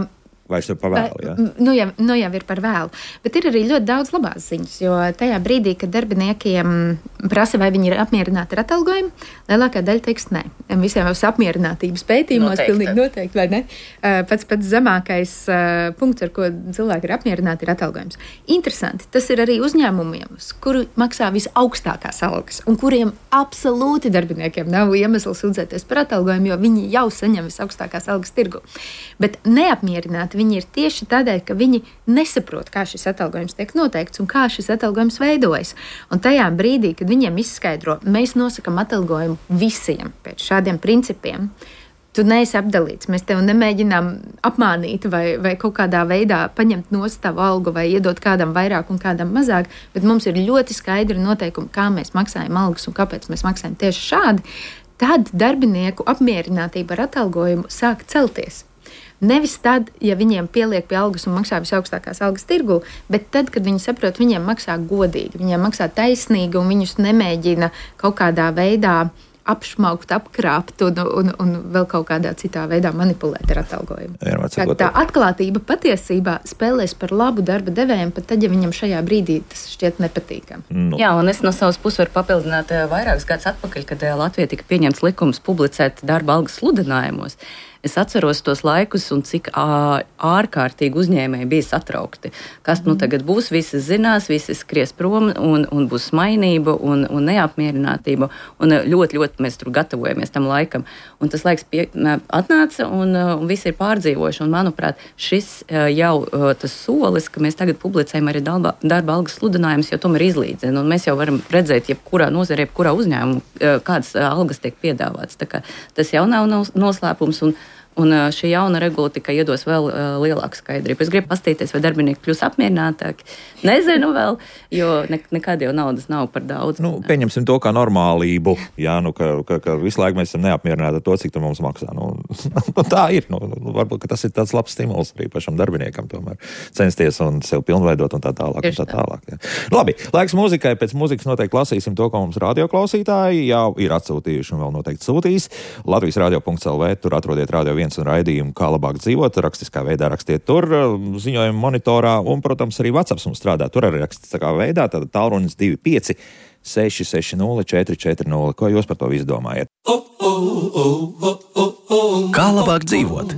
Vai es tev par vēlu, jā? Nu jau ir par vēlu. Bet ir arī ļoti daudz labās ziņas, jo tajā brīdī, kad darbiniekiem prasa, vai viņi ir apmierināti ar atalgojumu, lielākā daļa teiks nē. Visiem jau apmierinātības pētījumos pilnīgi noteikti, vai ne? Pats zemākais punkts, ar ko cilvēki ir apmierināti, ir atalgojums. Interesanti, tas ir arī uzņēmumiem, kuri maksā visaugstākās algas un kuriem absolūti darbiniekiem nav iemesls sūdzēties par atalgojumu, jo viņi jau saņem visaugstākās algas tirgu. Bet neapmierināti viņi ir tieši tādēļ, ka viņi nesaprot, kā šis atalgojums tiek noteikts un kā šis atalgojums veidojas. Un tajā brīdī, kad viņiem izskaidro, mēs nosakam atalgojumu visiem pēc šādiem principiem, tu neesi apdalīts. Mēs tev nemēģinām apmānīt vai kaut kādā veidā paņemt nost tavu algu vai iedot kādam vairāk un kādam mazāk, bet mums ir ļoti skaidri noteikumi, kā mēs maksājam algas un kāpēc mēs maksājam tieši šādi. Tad darbinieku apmierinātība ar atalgojumu sāk celties. Nevis tad, ja viņiem pieliek pie algas un maksā visaugstākās algas tirgu, bet tad, kad viņi saprot, viņiem maksā godīgi, viņiem maksā taisnīgi un viņus nemēģina kaut kādā veidā apšmaukt, apkrāpt un vēl kaut kādā citā veidā manipulēt ar atalgojumu. Tā atklātība patiesībā spēlēs par labu darba devējiem, pat tad, ja viņam šajā brīdī tas šķiet nepatīkam. Jā, un es no savas puses varu papildināt vairākus gadus atpakaļ, kad Latvijā tika pieņemts likums publicēt darba algas sludinājumos. Es atceros tos laikus, un cik ārkārtīgi uzņēmēji bija satraukti. Kas tagad būs? Visi zinās, visi skries prom, un būs mainība un neapmierinātība. Un ļoti, ļoti mēs tur gatavojamies tam laikam. Un tas laiks atnāca, un visi ir pārdzīvojuši. Un, manuprāt, šis jau tas solis, ka mēs tagad publicējam arī darba algas sludinājumus, jo tomēr izlīdzina. Un mēs jau varam redzēt, jebkurā nozarē, jebkurā uzņēmumā, kādas algas tiek piedāvātas. Tā kā tas jau nav noslēpums. Un šī jauna regula tikai iedos vēl lielāku skaidrību. Es gribu paskatīties, vai darbinieki kļūs apmierinātāki. Nezinu vēl, jo nekad jau naudas nav par daudz. Pieņemsim to kā normālību, jā, ka visu laiku mēs esam neapmierināti ar to, cik tur mums maksā. Tā ir. Varbūt, ka tas ir tāds labs stimuls arī pašam darbiniekam tomēr censties un sev pilnveidot un tā tālāk. Un tā tālāk jā. Labi, laiks mūzikai. Pēc mūzikas noteikti lasīsim to, ko mums radioklausītāji jau ir atsūtījuši un vēl noteikti sūtīs. Latvijas radio.lv, tur atrodiet Radio 1 un raidījumu, kā labāk dzīvot. Rakstiskā veidā rakstiet tur, ziņojumu monitorā un, protams, arī WhatsApp mums strādā. Tur arī rakstiskā veidā, tāda tālrunis 25 660 440. Ko jūs par to visu domājat? Kā labāk dzīvot?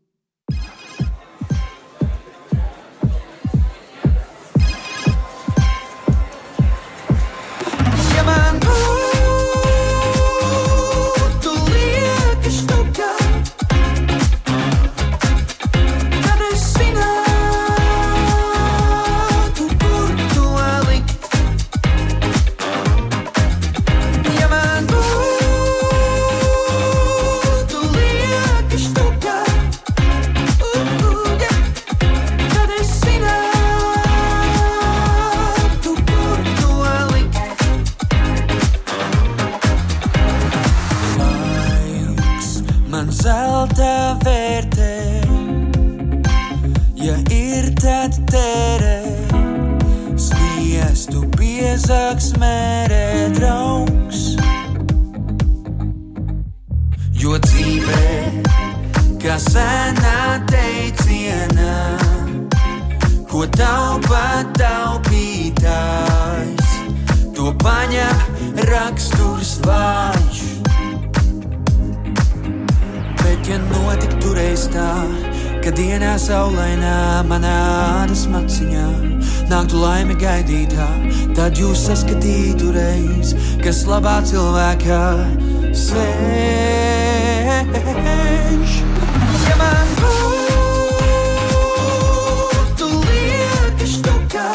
Tad jūs saskatītu reiz, kas labā cilvēkā sēž. Ja man būtu lieka štukā,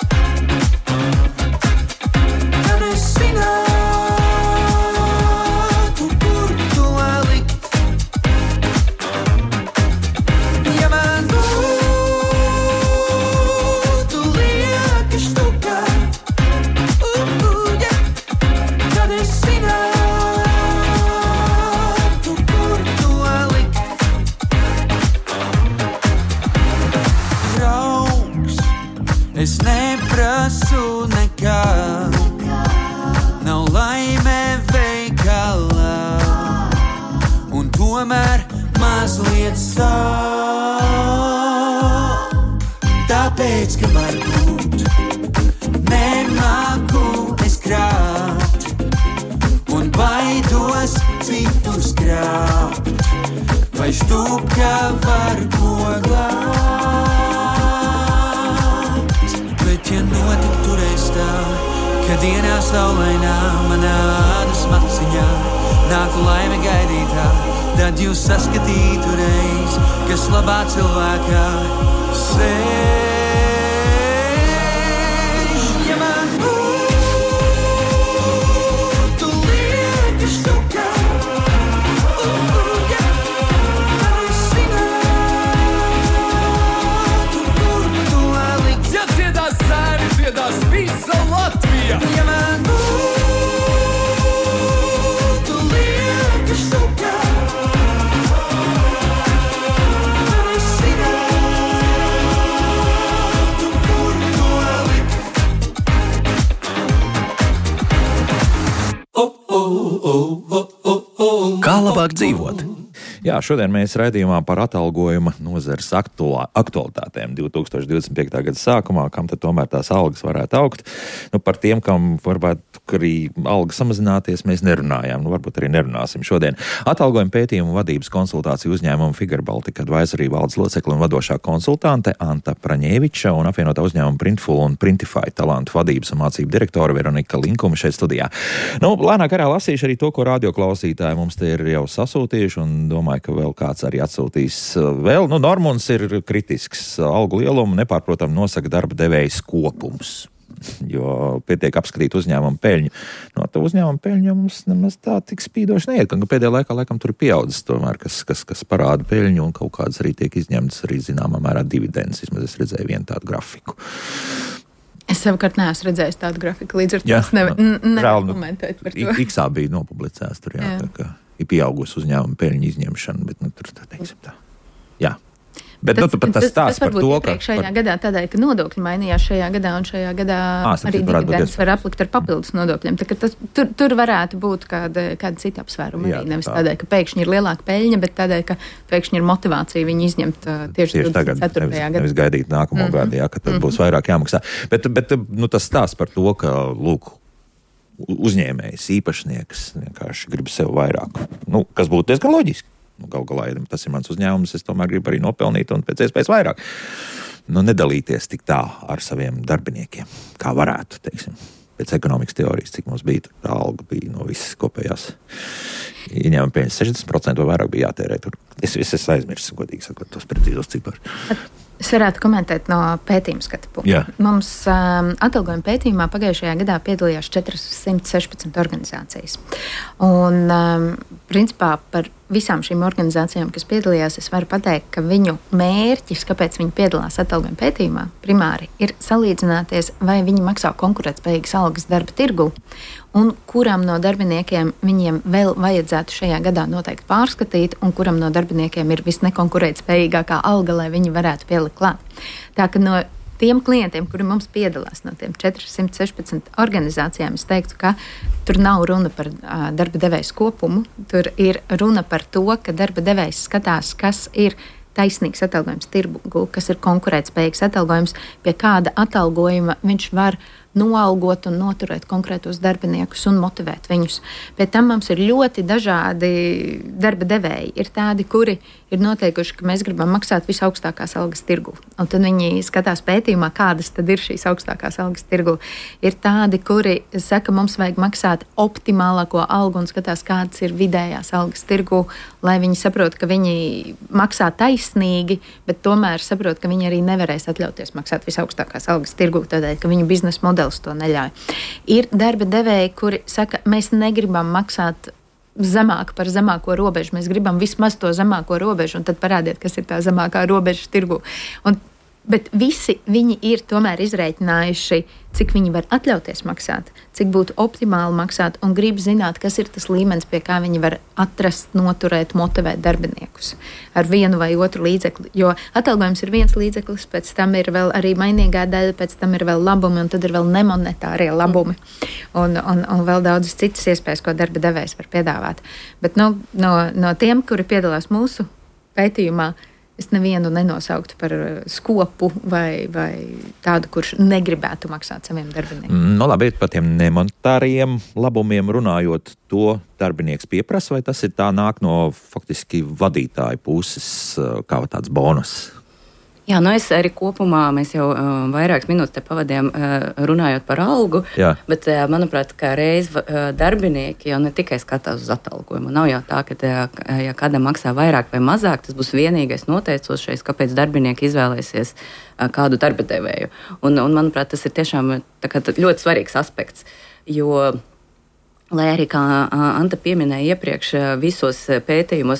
tad es zinātu, kur to likt. Ja man būtu lieka štukā, es neprasu nekā, nav laime veikalā, un tomēr mazliet sāp. stūpja var ko glābt. Bet ja notiktu reiz tā, ka dienā saulainā manā ādas maciņā nāktu laime gaidītā, tad jūs saskatītu reiz, kas labā cilvēkā sēž. Ja man būtu liekas tukā, tad es zinātu, kur tu likt. Ja dziedās zēni, dziedās visa Latvija. Ja man būtu liekas tukā, tad es zinātu, kur tu likt. Kā labāk dzīvot? Jā, šodien mēs raidījumā par atalgojuma nozares aktualitātēm 2025. gada sākumā, kam tad tomēr tās algas varētu augt. Nu, par tiem, kam varbūt arī alga samazināties, mēs nerunājām. Nu, varbūt arī nerunāsim šodien. Atalgojuma pētījumu vadības konsultāciju uzņēmumu Figure Baltica Advisory valdes locekle un vadošā konsultante Anta Praņēviča un apvienotā uzņēmuma Printful un Printify talantu vadības un mācību direktora Veronika Linkuma šeit studijā. Nu, lēnāk arī lasīšu arī to, ko radioklausītāji mums te ir jau sasūtījuši, un domāju, ka vēl kāds arī atsūtīs vēl. Nu, Normunds ir kritisks. Algu lielumu nepārprotam nosaka darba devējs kopums, jo pietiek apskatīt uzņēmumu peļņu. No tā uzņēmuma peļņa mums nemaz tā tik spīdoši neiet, ka pēdējā laikā laikam tur ir pieaudzis tomēr, kas parāda peļņu un kaut kādas arī tiek izņemtas arī zināmā mērā dividendes. Vismaz es redzēju vienu tādu grafiku. Es savukārt neesmu redzējis tādu grafiku, līdz ar to es nevaru komentēt par to. Iksā bija nopublicēts tur, jā. Tā kā ir pieaugusi uzņēmuma peļņu izņemšana, bet tur tā teiksim tā. Jā. Bet tas stāsts par to, ka šajā gadā tādēļ, ka nodokļi mainījās šajā gadā un šajā gadā arī dividendes var aplikt ar papildus nodokļiem. Tā, tur varētu būt kāda cita apsvēruma arī. Nevis tādēļ, ka pēkšņi ir lielāka peļņa, bet tādēļ, ka pēkšņi ir motivācija viņu izņemt tieši 24. gadā. Nevis gaidīt nākamo gadu, jā, ka tad būs vairāk jāmaksā. Bet nu, tas stāsts par to, ka, lūk, uzņēmējs, īpašnieks vienkārši grib sev vairāk. Nu, kas būtu diezgan loģiski. Nu, gal galā, ja tas ir mans uzņēmums, es tomēr gribu arī nopelnīt un pēc iespējas vairāk. Nu, nedalīties tik tā ar saviem darbiniekiem, kā varētu, teiksim. Pēc ekonomikas teorijas, cik mums bija, tā alga bija no visas kopējās ieņēmuma peļņas 60% vai vairāk bija jātērē. Tur. Es aizmirsu, godīgi sakot, tos precīzos ciparus. Es varētu komentēt no pētījuma skatu punkta. Jā. Mums atalgojuma pētījumā pagājušajā gadā piedalījās 416 organizācijas. Un, principā, par visām šīm organizācijām, kas piedalījās, es varu pateikt, ka viņu mērķis, kāpēc viņi piedalās atalgojuma pētījumā, primāri ir salīdzināties, vai viņi maksā konkurētspējīgas algas darba tirgu, un kuram no darbiniekiem viņiem vēl vajadzētu šajā gadā noteikti pārskatīt, un kuram no darbiniekiem ir visnekonkurētspējīgākā alga, lai viņi varētu pielikt klāt. Tā ka no tiem klientiem, kuri mums piedalās, no tiem 416 organizācijām, es teiktu, ka tur nav runa par darba devējas kopumu, tur ir runa par to, ka darba devējs skatās, kas ir taisnīgs atalgojums tirgu, kas ir konkurētspējīgs atalgojums, pie kāda atalgojuma viņš var noalgot un noturēt konkrētos darbiniekus un motivēt viņus. Pēc tam mums ir ļoti dažādi darba devēji. Ir tādi, kuri ir noteikuši, ka mēs gribam maksāt visaugstākās algas tirgu. Un tad viņi skatās pētījumā, kādas tad ir šīs augstākās algas tirgu. Ir tādi, kuri saka, mums vajag maksāt optimālāko algu un skatās, kādas ir vidējās algas tirgu, lai viņi saprot, ka viņi maksā taisnīgi, bet tomēr saprot, ka viņi arī nevarēs atļauties maksāt visaugstākās algas tirgu, tādēļ, ka viņu biznesa modelis to neļauj. Ir darba devēji, kuri saka, mēs negribam maksāt zemāk par zemāko robežu, mēs gribam vismaz to zemāko robežu, un tad parādiet, kas ir tā zemākā robeža tirgu. Bet visi viņi ir tomēr izrēķinājuši, cik viņi var atļauties maksāt, cik būtu optimāli maksāt, un grib zināt, kas ir tas līmenis, pie kā viņi var atrast, noturēt, motivēt darbiniekus ar vienu vai otru līdzekli. Jo atalgojums ir viens līdzeklis, pēc tam ir vēl arī mainīgā daļa, pēc tam ir vēl labumi, un tad ir vēl nemonetārie labumi, un vēl daudzas citas iespējas, ko darba devējs var piedāvāt. Bet no tiem, kuri piedalās mūsu pētījumā, es nevienu nenosauktu par skopu vai tādu, kurš negribētu maksāt saviem darbiniekiem. Nu, labi, par tiem nemonetāriem labumiem runājot, to darbinieks pieprasa, vai tas ir tā nāk no faktiski vadītāja puses kā tāds bonus? Jā, nu es arī kopumā, mēs jau vairākas minūtes te pavadījām runājot par algu, bet, manuprāt, kā reiz darbinieki jau ne tikai skatās uz atalgojumu. Nav jau tā, ka ja kādam maksā vairāk vai mazāk, tas būs vienīgais noteicošais, kāpēc darbinieki izvēlēsies kādu darba devēju. Un manuprāt, tas ir tiešām ļoti svarīgs aspekts, jo lai arī, kā Anta pieminēja iepriekš, visos pētījumos,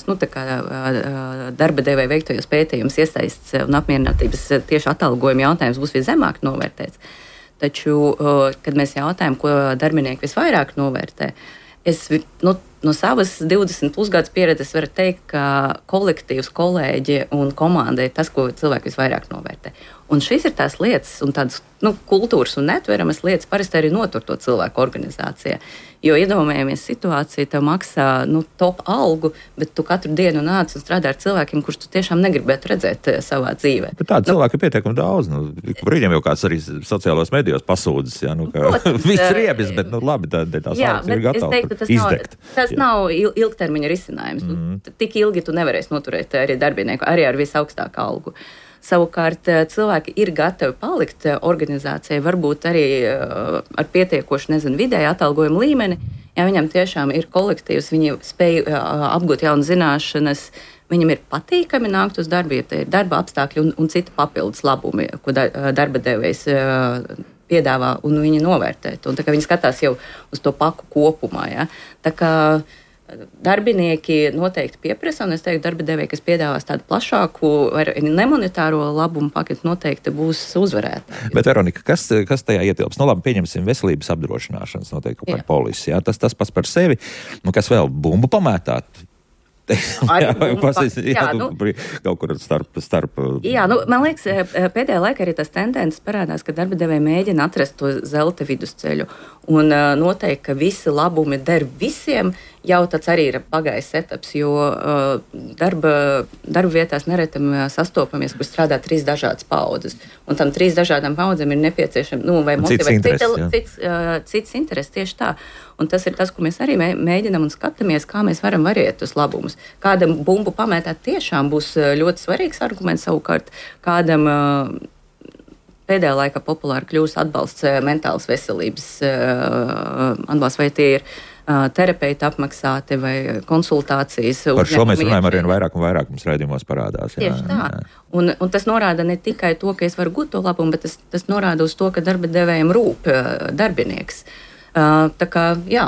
darba devēja veiktojos pētījumus iesaists un apmierinātības tieši atalgojuma jautājums būs viszemāk novērtēts. Taču, kad mēs jautājam, ko darbinieki visvairāk novērtē, es no savas 20 pusgadus pieredzes varu teikt, ka kolektīvs, kolēģi un komanda ir tas, ko cilvēki visvairāk novērtē. Un šīs ir tās lietas, un tādas kultūras un neatveramas lietas parasti arī notur to cilvēku organizācijā. Jo iedomājamies situāciju, tev maksā top algu, bet tu katru dienu nāc un strādā ar cilvēkiem, kurus tu tiešām negribētu redzēt savā dzīvē. Bet tādu cilvēku ir pietiekami daudz. Brīdiem jau kāds arī sociālos medijos pasūdzas, viss riebis, bet labi, tās algas ir gatavas izdegt. Tas nav ilgtermiņa risinājums. Tik ilgi tu nevarēsi noturēt arī darbinieku, arī ar visaugstāku algu. Savukārt cilvēki ir gatavi palikt organizācijai, varbūt arī ar pietiekošu, vidēju atalgojumu līmeni, ja viņam tiešām ir kolektīvs, viņi spēj apgūt jaunas zināšanas, viņam ir patīkami nākt uz darbu, ja ir darba apstākļi un citi papildus labumi, ko darba devējs piedāvā un viņi novērtē. Un tā kā viņi skatās jau uz to paku kopumā. Ja? Tā kā darbinieki noteikti pieprasa, un es teiktu, darba devēji, kas piedāvās tādu plašāku, nemonetāro labumu paketi, noteikti būs uzvarētāji. Bet, Veronika, kas tajā ietilps? Labi, pieņemsim veselības apdrošināšanas noteikti kaut kādu polisi. Jā, tas pats par sevi. Kas vēl? Bumbu pamētāt? Kaut kur starp. Jā, man liekas, pēdējā laikā arī tas tendences parādās, ka darba devēji mēģina atrast to zelta vidusceļu. Un noteikti, ka visi labumi der visiem, jau tāds arī ir pagājis etaps, jo darba vietās neretam sastopamies, kur strādā 3 dažādas paudzes. Un tam 3 dažādām paudzēm ir nepieciešama, vai motivēt cits intereses tieši tā. Un tas ir tas, ko mēs arī mēģinam un skatāmies, kā mēs varam variēt tos labumus. Kādam bumbu pamētāt tiešām būs ļoti svarīgs arguments, savukārt kādam pēdējā laikā populāri kļūst atbalsts mentālas veselības atbalsts, vai tie ir terapeiti apmaksāti vai konsultācijas. Par šo mēs runājam arvien vairāk un vairāk mums raidījumos parādās. Tieši tā. Un tas norāda ne tikai to, ka es varu gūt to labumu, bet tas norāda uz to, ka darba devējiem rūp darbinieks. Tā kā, jā,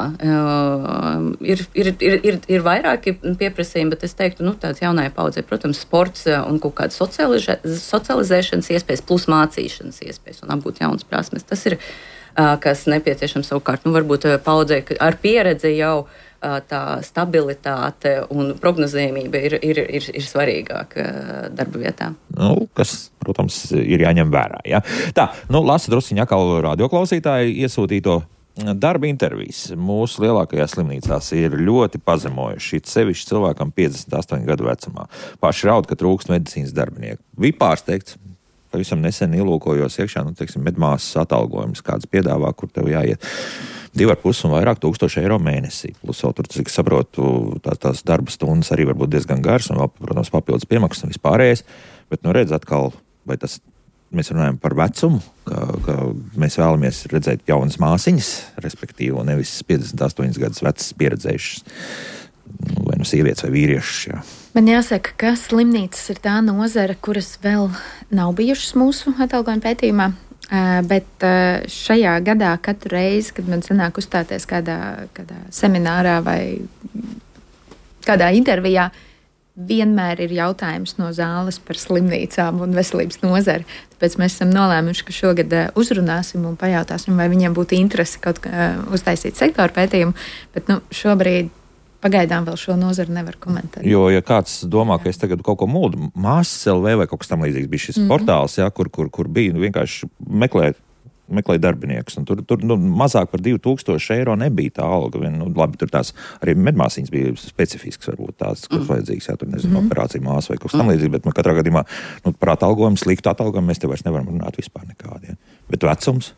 ir vairāki pieprasījumi, bet es teiktu, tāds jaunajai paudzei, protams, sports un kaut kāda socializēšanas iespējas plus mācīšanas iespējas un apgūt jaunas prasmes. Tas ir, kas nepieciešams savukārt, varbūt paudzei ar pieredzi jau tā stabilitāte un prognozējumība ir svarīgāka darba vietā. Kas, protams, ir jāņem vērā. Ja? Tā, lasa drusciņ atkal radioklausītāji iesūtīto darba intervijas mūsu lielākajās slimnīcās ir ļoti pazemojuši. Sevišķi cilvēkam 58 gadu vecumā. Paši raud, ka trūkst medicīnas darbinieku. Bija pārsteigts, pavisam nesen ielūkojos iekšā, medmāsas atalgojums, kāds piedāvā, kur tev jāiet 2,5 un vairāk tūkstoši eiro mēnesī. Plus vēl tur, cik saprotu, tās darba stundas arī var būt diezgan garas un vēl, protams, papildus piemaksas un vispārējais. Bet, redz atkal, vai tas mēs runājam par vecumu, ka mēs vēlamies redzēt jaunas māsiņas, respektīvi, nevis 58 gadus vecas pieredzējušas, vai sievietes vai vīriešus. Jā. Man jāsaka, ka slimnīcas ir tā nozara, kuras vēl nav bijušas mūsu atalgojuma pētījumā, bet šajā gadā katru reizi, kad man sanāk uzstāties kādā seminārā vai kādā intervijā, vienmēr ir jautājums no zāles par slimnīcām un veselības nozari. Tāpēc mēs esam nolēmuši, ka šogad uzrunāsim un pajautāsim, vai viņiem būtu interese kaut kā uztaisīt sektoru pētījumu, bet šobrīd pagaidām vēl šo nozari nevar komentēt. Jo, ja kāds domā, ka es tagad kaut ko mūdu, Māsas LV vai kaut kas tam līdzīgs bija šis portāls, jā, kur bija vienkārši meklēt meklēju darbiniekus, un tur mazāk par 2000 eiro nebija tā alga. Labi, tur tās arī medmāsīņas bija specifisks, varbūt tās, kas vajadzīgs, tur nezinu, operācija māsa vai kaut kas tam līdzīgi, bet katrā gadījumā par atalgojumu, sliktu atalgojumu mēs te vairs nevaram runāt vispār nekādi. Ja. Bet vecums?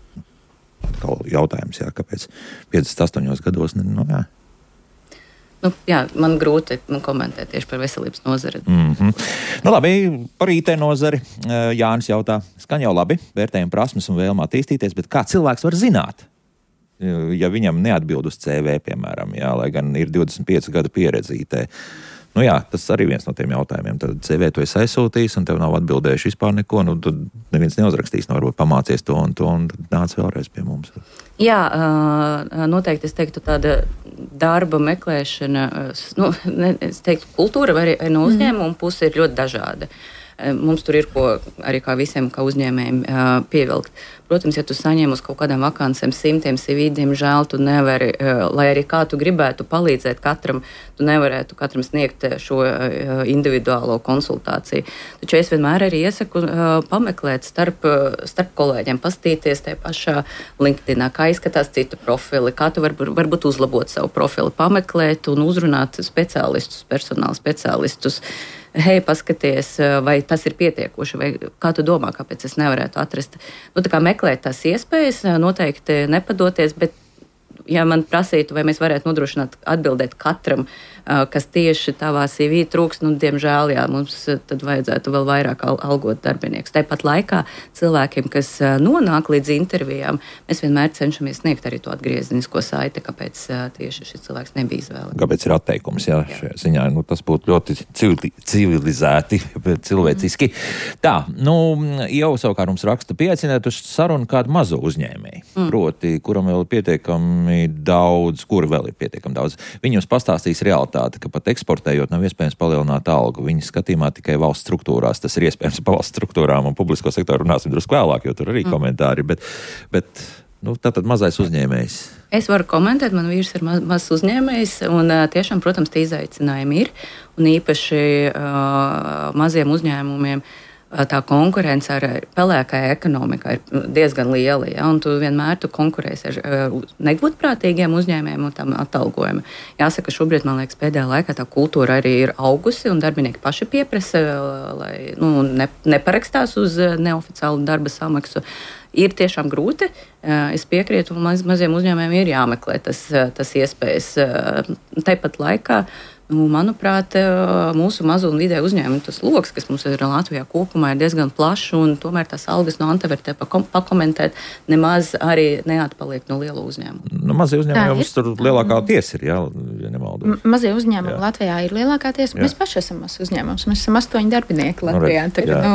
Jautājums, kāpēc 58 gados, jā. Jā, man grūti komentēt tieši par veselības nozari. Labi, par IT nozari. Jānis jautā, skan jau labi, vērtējam prasmes un vēlmā attīstīties, bet kā cilvēks var zināt, ja viņam neatbild uz CV, piemēram, lai gan ir 25 gadu pieredze IT? Tas arī viens no tiem jautājumiem. Tad CV tu esi aizsūtījis un tev nav atbildējuši vispār neko, tad neviens neuzrakstīs, varbūt pamācies to un nāc vēlreiz pie mums. Jā, noteikti es teiktu tāda darba meklēšana, es teiktu kultūra vai arī no uzņēmuma puses ir ļoti dažāda. Mums tur ir ko arī kā visiem, kā uzņēmējiem pievilkt. Protams, ja tu saņem uz kaut kādām vakansēm simtiem CV, diemžēl tu nevari, lai arī kā tu gribētu palīdzēt katram, tu nevarētu katram sniegt šo individuālo konsultāciju. Taču es vienmēr arī iesaku pameklēt starp kolēģiem, pastīties tajā pašā LinkedInā, kā izskatās citu profili, kā tu varbūt uzlabot savu profili, pameklēt un uzrunāt speciālistus, personāla speciālistus. Hei, paskaties, vai tas ir pietiekoši, vai kā tu domā, kāpēc es nevarētu atrast. Tā kā meklēt tās iespējas, noteikti nepadoties, bet ja man prasītu, vai mēs varētu nodrošināt atbildēt katram, kas tieši tavā CV trūks, diemžēl, mums tad vajadzētu vēl vairāk algot darbiniekus. Tāpat laikā cilvēkiem, kas nonāk līdz intervijām, mēs vienmēr cenšamies sniegt arī to atgriezenisko saiti, kāpēc tieši šis cilvēks nebija izvēlēts. Kāpēc ir atteikums, šajā ziņā, tas būtu ļoti civilizēti, cilvēciski. Tā, jau savukārt mums raksta pieaicināt uz sarunu kādu mazo uzņēmēju, proti, kuram vēl ir pietiekami daudz, Viņi jums pastāstīs realitāti, ka pat eksportējot nav iespējams palielināt algu. Viņa skatījumā tikai valsts struktūrās, tas ir iespējams pa valsts struktūrām un publisko sektoru runāsim drusku vēlāk, jo tur arī komentāri, bet tātad mazais uzņēmējs. Es varu komentēt, man vīrs ir mazs uzņēmējs, un tiešām, protams, tie izaicinājumi ir, un īpaši maziem uzņēmumiem tā konkurence ar pelēkajā ekonomikā ir diezgan liela, un tu vienmēr konkurēsi ar negodprātīgiem uzņēmējiem un tam atalgojumu. Jāsaka, šobrīd, man liekas, pēdējā laikā tā kultūra arī ir augusi, un darbinieki paši pieprasa, lai neparakstās uz neoficiālu darba samaksu. Ir tiešām grūti, es piekrītu, un maziem uzņēmējiem ir jāmeklē tas iespējas. Tāpat laikā, manuprāt, mūsu mazo un vidēju uzņēmumu tas loks, kas mums ir Latvijā kopumā, ir diezgan plašs, un tomēr tās algas no Antvertē pakomentēt nemaz arī neatpaliek no liela uzņēmuma. Mazie uzņēmumi mums tur lielākā tiesa ir, ja nemaldos. Mazie uzņēmumi Latvijā ir lielākā tiesa. Mēs paši esam mazs uzņēmums. Mēs esam 8 darbinieki Latvijā.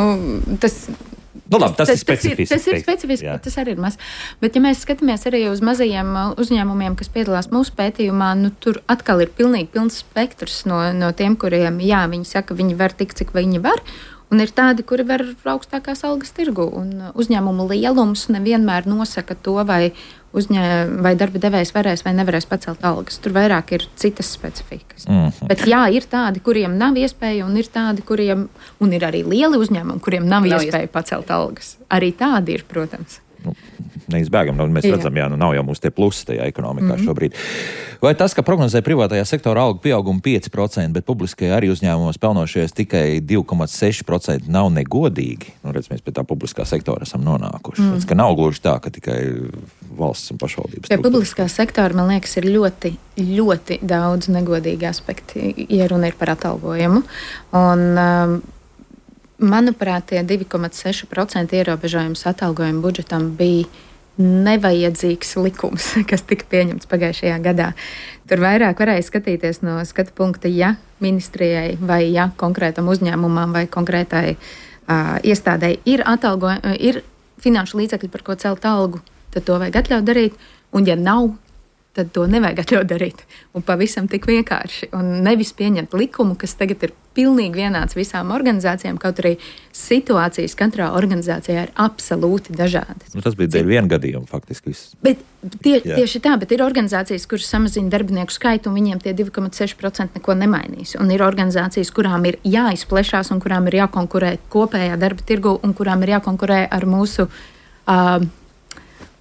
Tas ir specifiski. Tas ir specifiski, tas arī ir maz. Bet, ja mēs skatāmies arī uz mazajiem uzņēmumiem, kas piedalās mūsu pētījumā, tur atkal ir pilns spektrs no tiem, kuriem, viņi saka, viņi var tik, cik viņi var, un ir tādi, kuri var augstākās algas tirgu. Un uzņēmumu lielums nevienmēr nosaka to, vai darba devējs varēs vai nevarēs pacelt algas. Tur vairāk ir citas specifikas. Bet ir tādi, kuriem nav iespēja, un ir tādi, kuriem, un ir arī lieli uzņēmumi, kuriem nav iespēja pacelt algas. Arī tādi ir, protams. Neizbēgam, mēs redzam, nav jau mums tie plusi tajā ekonomikā šobrīd. Vai tas, ka prognozē privātajā sektora algu pieaugumu 5%, bet publiskajā arī uzņēmumos pelnošies tikai 2,6% nav negodīgi? Redz, mēs pie tā publiskā sektora esam nonākuši. Redz, ka nav gluži tā, ka tikai valsts un pašvaldības. Pie publiskā sektora, man liekas, ir ļoti, ļoti daudz negodīgi aspekti, ja runa ir par atalgojumu. Un manuprāt, tie 2,6% ierobežojums atalgojuma budžetam bija nevajadzīgs likums, kas tika pieņemts pagājušajā gadā. Tur vairāk varēja skatīties no skatu punkta, ja ministrijai vai ja konkrētam uzņēmumam vai konkrētai iestādei ir finanšu līdzekļi, par ko celt algu, tad to vajag atļaut darīt, un ja nav, tad to nevajag atļaut darīt. Un pavisam tik vienkārši. Un nevis pieņemt likumu, kas tagad ir pilnīgi vienāds visām organizācijām, kaut arī situācijas katrā organizācijā ir absolūti dažādas. Tas bija dēļ viena gadījuma faktiski. Bet tieši tā, bet ir organizācijas, kuras samazina darbinieku skaitu, un viņiem tie 2,6% neko nemainīs. Un ir organizācijas, kurām ir jāizplešās un kurām ir jākonkurē kopējā darba tirgu un kurām ir jākonkurē ar mūsu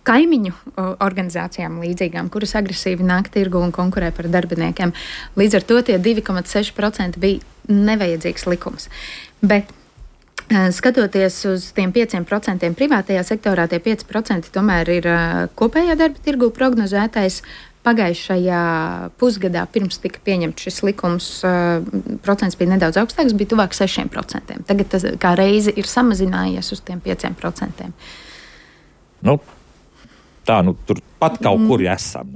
kaimiņu organizācijām līdzīgām, kuras agresīvi nāk tirgu un konkurē par darbiniekiem. Līdz ar to tie 2,6% bija nevajadzīgs likums. Bet skatoties uz tiem 5% privātajā sektorā, tie 5% tomēr ir kopējā darba tirgu prognozētais. Pagājušajā pusgadā, pirms tika pieņemts šis likums, procents bija nedaudz augstāks, bija tuvāk 6%. Tagad tas kā reizi ir samazinājies uz tiem 5%. Tur pat kaut kur esam.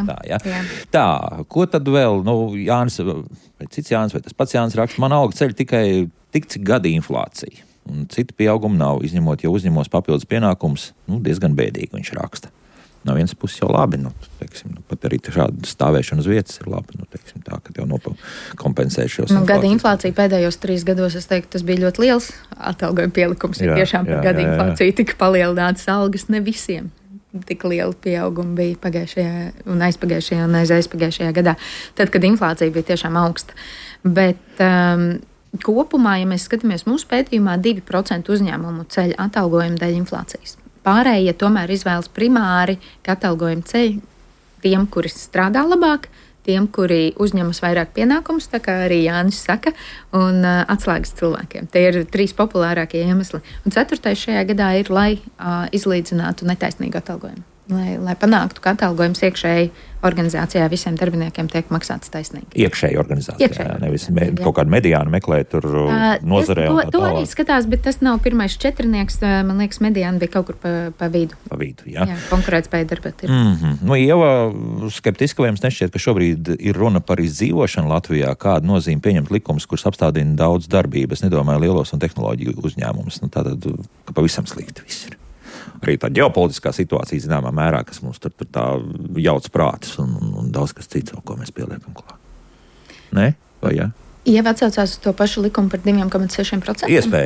Tā, ko tad vēl, Jānis, vai cits Jānis, vai tas pats Jānis raksta, man alga ceļ tikai tik, cik gadi inflācija. Un cita pieauguma nav, izņemot, ja uzņemos papildus pienākums, diezgan bēdīgi viņš raksta. No vienas puses jau labi, pat arī šāda stāvēšana uz vietas ir labi, tā, ka jau nokompensē šos. Gada inflācija pēdējos 3 gados, es teiktu, tas bija ļoti liels atalgojuma pielikums. Tiešām par gada inflāciju tika palielinātas algas ne visiem. Tik liela pieauguma bija pagājušajā un aizpagājušajā un aizpagājušajā gadā, tad, kad inflācija bija tiešām augsta. Bet kopumā, ja mēs skatāmies mūsu pētījumā, 2% uzņēmumu ceļ atalgojumu dēļ inflācijas. Pārējie tomēr izvēlas primāri, ka atalgojumu ceļ tiem, kuri strādā labāk, tiem, kuri uzņemas vairāk pienākumus, tā kā arī Jānis saka, un atslēgas cilvēkiem. Tie ir 3 populārākie iemesli. Un 4. šajā gadā ir, lai izlīdzinātu netaisnīgu atalgojumu. Lai panāktu, ka atalgojums iekšēji organizācijā visiem darbiniekiem tiek maksāts taisnīgi. Iekšēji organizācijā, nevis kaut kādu mediānu meklēt tur nozarē. To arī skatās, bet tas nav pirmais 4. Man liekas, mediāna bija kaut kur pa vidu. Pa vidu, jā. Konkurētspēja darba tirgu. Ieva, skeptiski, vai jums nešķiet, ka šobrīd ir runa par izdzīvošanu Latvijā, kāda nozīme pieņemt likumus, kurus apstādina daudz darbību. Es nedomāju lielos un tehnoloģiju uzņēmumus. Tātad, ka pavisam slikti viss ir. Arī tā ģeopolitiskā situācija, zināmā mērā, kas mums tur tā jauc prātus un daudz kas cits, ko mēs pieliekam klāt. Nē? Vai jā? Ieva atsaucās uz to pašu likumu par 2,6%?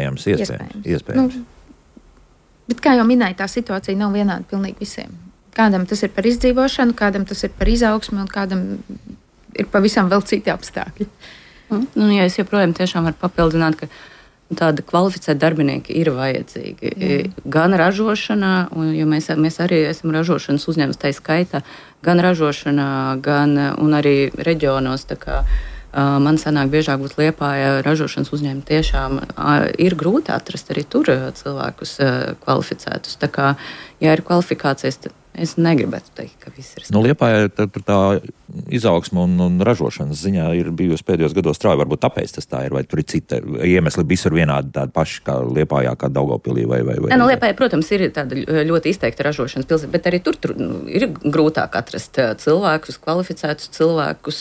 Iespējams. Bet, kā jau minēju, tā situācija nav vienāda pilnīgi visiem. Kādam tas ir par izdzīvošanu, kādam tas ir par izaugsmi un kādam ir pavisam vēl citi apstākļi. Ja es joprojām tiešām varu papildināt, ka tāda kvalificēta darbinieki ir vajadzīgi. Gan ražošanā, jo mēs arī esam ražošanas uzņēmums tā skaitā, gan ražošanā, un arī reģionos. Man sanāk biežāk būt Liepājā ražošanas uzņēmumi. Tiešām ir grūti atrast arī tur cilvēkus kvalificētus. Tā kā, ja ir kvalifikācijas, tad es negribētu teikt, ka viss ir. Liepājā tā izaugsme un ražošanas ziņā ir bijusi pēdējos gados strauja. Varbūt tāpēc tas tā ir, vai tur ir cita iemesli, visur vienādi tādi paši kā Liepājā, kā Daugavpilī vai. Liepājā, protams, ir tāda ļoti izteikta ražošanas pilsēta, bet arī tur ir grūtāk atrast cilvēkus, kvalificētus cilvēkus,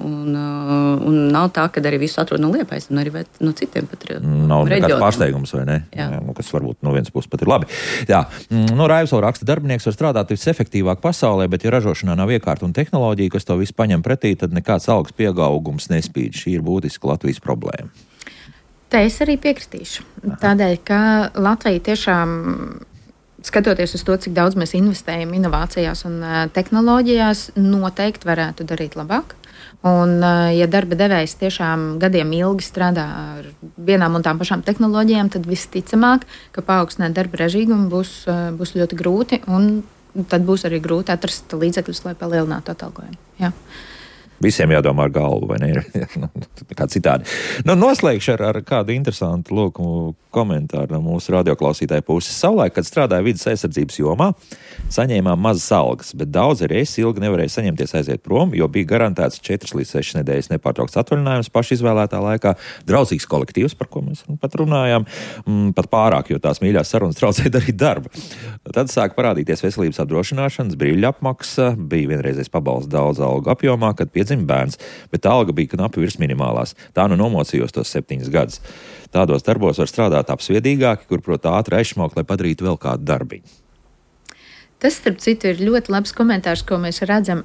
un nav tā, ka arī visu atrod no Liepājas, un arī no citiem pat reģioniem. Nav nekāds pārsteigums, vai ne? Jā, kas varbūt no vienas puses pat ir labi. Jā, Raivs vēl raksta, darbinieks var strādāt visefektīvāk pasaulē, bet ja ražošanā nav iekārta un tehnoloģija, kas to visu paņem pretī, tad nekāds algas pieaugums nespīd. Šī ir būtiska Latvijas problēma. Te es arī piekritīšu. Tādēļ, ka Latvija tiešām, skatoties uz to, cik daudz mēs investējam inovācijās un tehnoloģijās, noteikti varētu darīt labāk. Un, ja darba devējs tiešām gadiem ilgi strādā ar vienām un tām pašām tehnoloģijām, tad visticamāk, ka paaugstināt darba ražīgumu būs ļoti grūti, un tad būs arī grūti atrast līdzekļus, lai palielinātu atalgojumu. Jā. Visiem jādomā ar galvu, vai ne? Kā citādi. Noslēgšu ar kādu interesantu komentāru no mūsu radioklausītāju puses. Savulaik, kad strādāja vides aizsardzības jomā, saņēmām mazas algas, bet daudz arī es ilgi nevarēju saņemties aiziet prom, jo bija garantēts 4 līdz 6 nedēļas nepārtraukts atvaļinājums paši izvēlētā laikā, draudzīgs kolektīvs, par ko mēs pat runājām, pat pārāk, jo tās mīļās sarunas traucēja darīt darbu. Tad sāk parādīties veselības apdrošināšanas, brīļu apmaksa, bija vienreizējs pabalsts daudz algu apjomā, kad piedzima bērns, bet alga bija knapi virs minimālās. Tā nomocījos tos 7 gadus. Tādos darbos var strādāt apsviedīgāki, kur prot ātri aizšmaukt, lai padarītu vēl kādu darbiņu. Tas, starp citu, ir ļoti labs komentārs, ko mēs redzam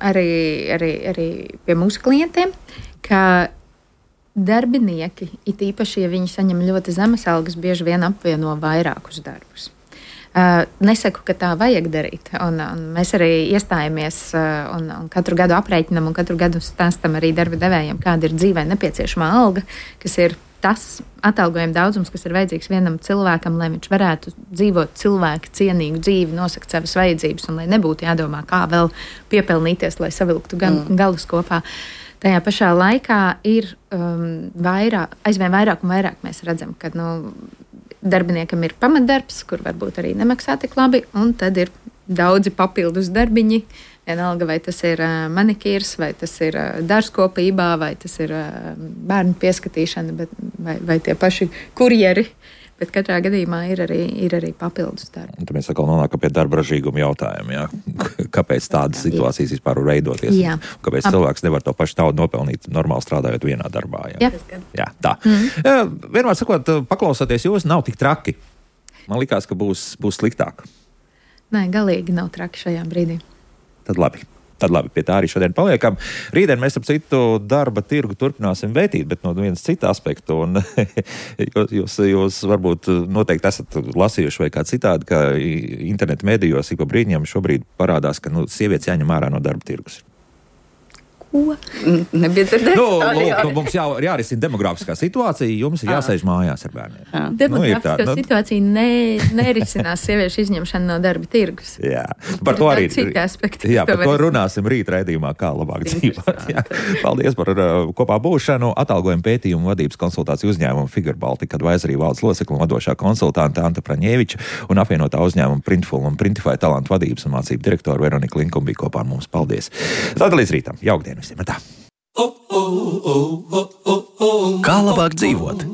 arī pie mūsu klientiem, ka darbinieki, it īpaši, ja viņi saņem ļoti zemes algas, bieži vien apvieno vairākus darbus. Nesaku, ka tā vajag darīt, un mēs arī iestājamies un katru gadu aprēķinam un katru gadu stāstam arī darba devējiem, kāda ir dzīvē nepieciešamā alga, kas ir tas atalgojuma daudzums, kas ir vajadzīgs vienam cilvēkam, lai viņš varētu dzīvot cilvēku cienīgu dzīvi, nosakt savas vajadzības un lai nebūtu jādomā, kā vēl piepelnīties, lai savilktu galus kopā. Tajā pašā laikā ir aizvien vairāk un vairāk mēs redzam, ka darbiniekam ir pamatdarbs, kur varbūt arī nemaksā tik labi, un tad ir daudzi papildus darbiņi. Vienalga, vai tas ir manikīrs, vai tas ir dārzkopībā, vai tas ir bērnu pieskatīšana, vai tie paši kurjeri. Bet katrā gadījumā ir arī papildus darbi. Un tad mēs atkal nonākam pie darba ražīguma jautājuma. Jā. Kāpēc tādas situācijas vispār var veidoties? Jā. Kāpēc cilvēks nevar to pašu naudu nopelnīt normāli strādājot vienā darbā? Jā, jā tā. Vienmēr sakot, paklausoties jūs, nav tik traki. Man likās, ka būs sliktāk. Nē, galīgi nav traki šajā brīdī. Tad labi, pie tā arī šodien paliekam. Rītdien mēs ap citu darba tirgu turpināsim vētīt, bet no vienas cita aspekta. Un jūs varbūt noteikti esat lasījuši vai kā citādi, ka interneta medijos ik pa brīdņiem šobrīd parādās, ka sievietes jāņem ārā no darba tirgus. Ko? Nebija dzirdēts. Mums jārisina demografiskā situācija, jums ir jāsēž mājās ar bērniem. Demografiskā situācija nerisinās sieviešu izņemšanu no darba tirgus. Jā, par to arī citi aspekti. Jā, par to runāsim rīt raidījumā, kā labāk dzīvot. Paldies par kopā būšanu. Atalgojuma pētījumu vadības konsultāciju uzņēmumu Figure Baltica Advisory valdes locekli un vadošā konsultanta Anta Praņēviča un apvienotā uzņēmuma Printful un Printify talantu vadības un mācību direktora Veronika Linkuma bija kopā ar mums. Paldies. Tad līdz rītam. Jaukdien! Kā labāk dzīvot?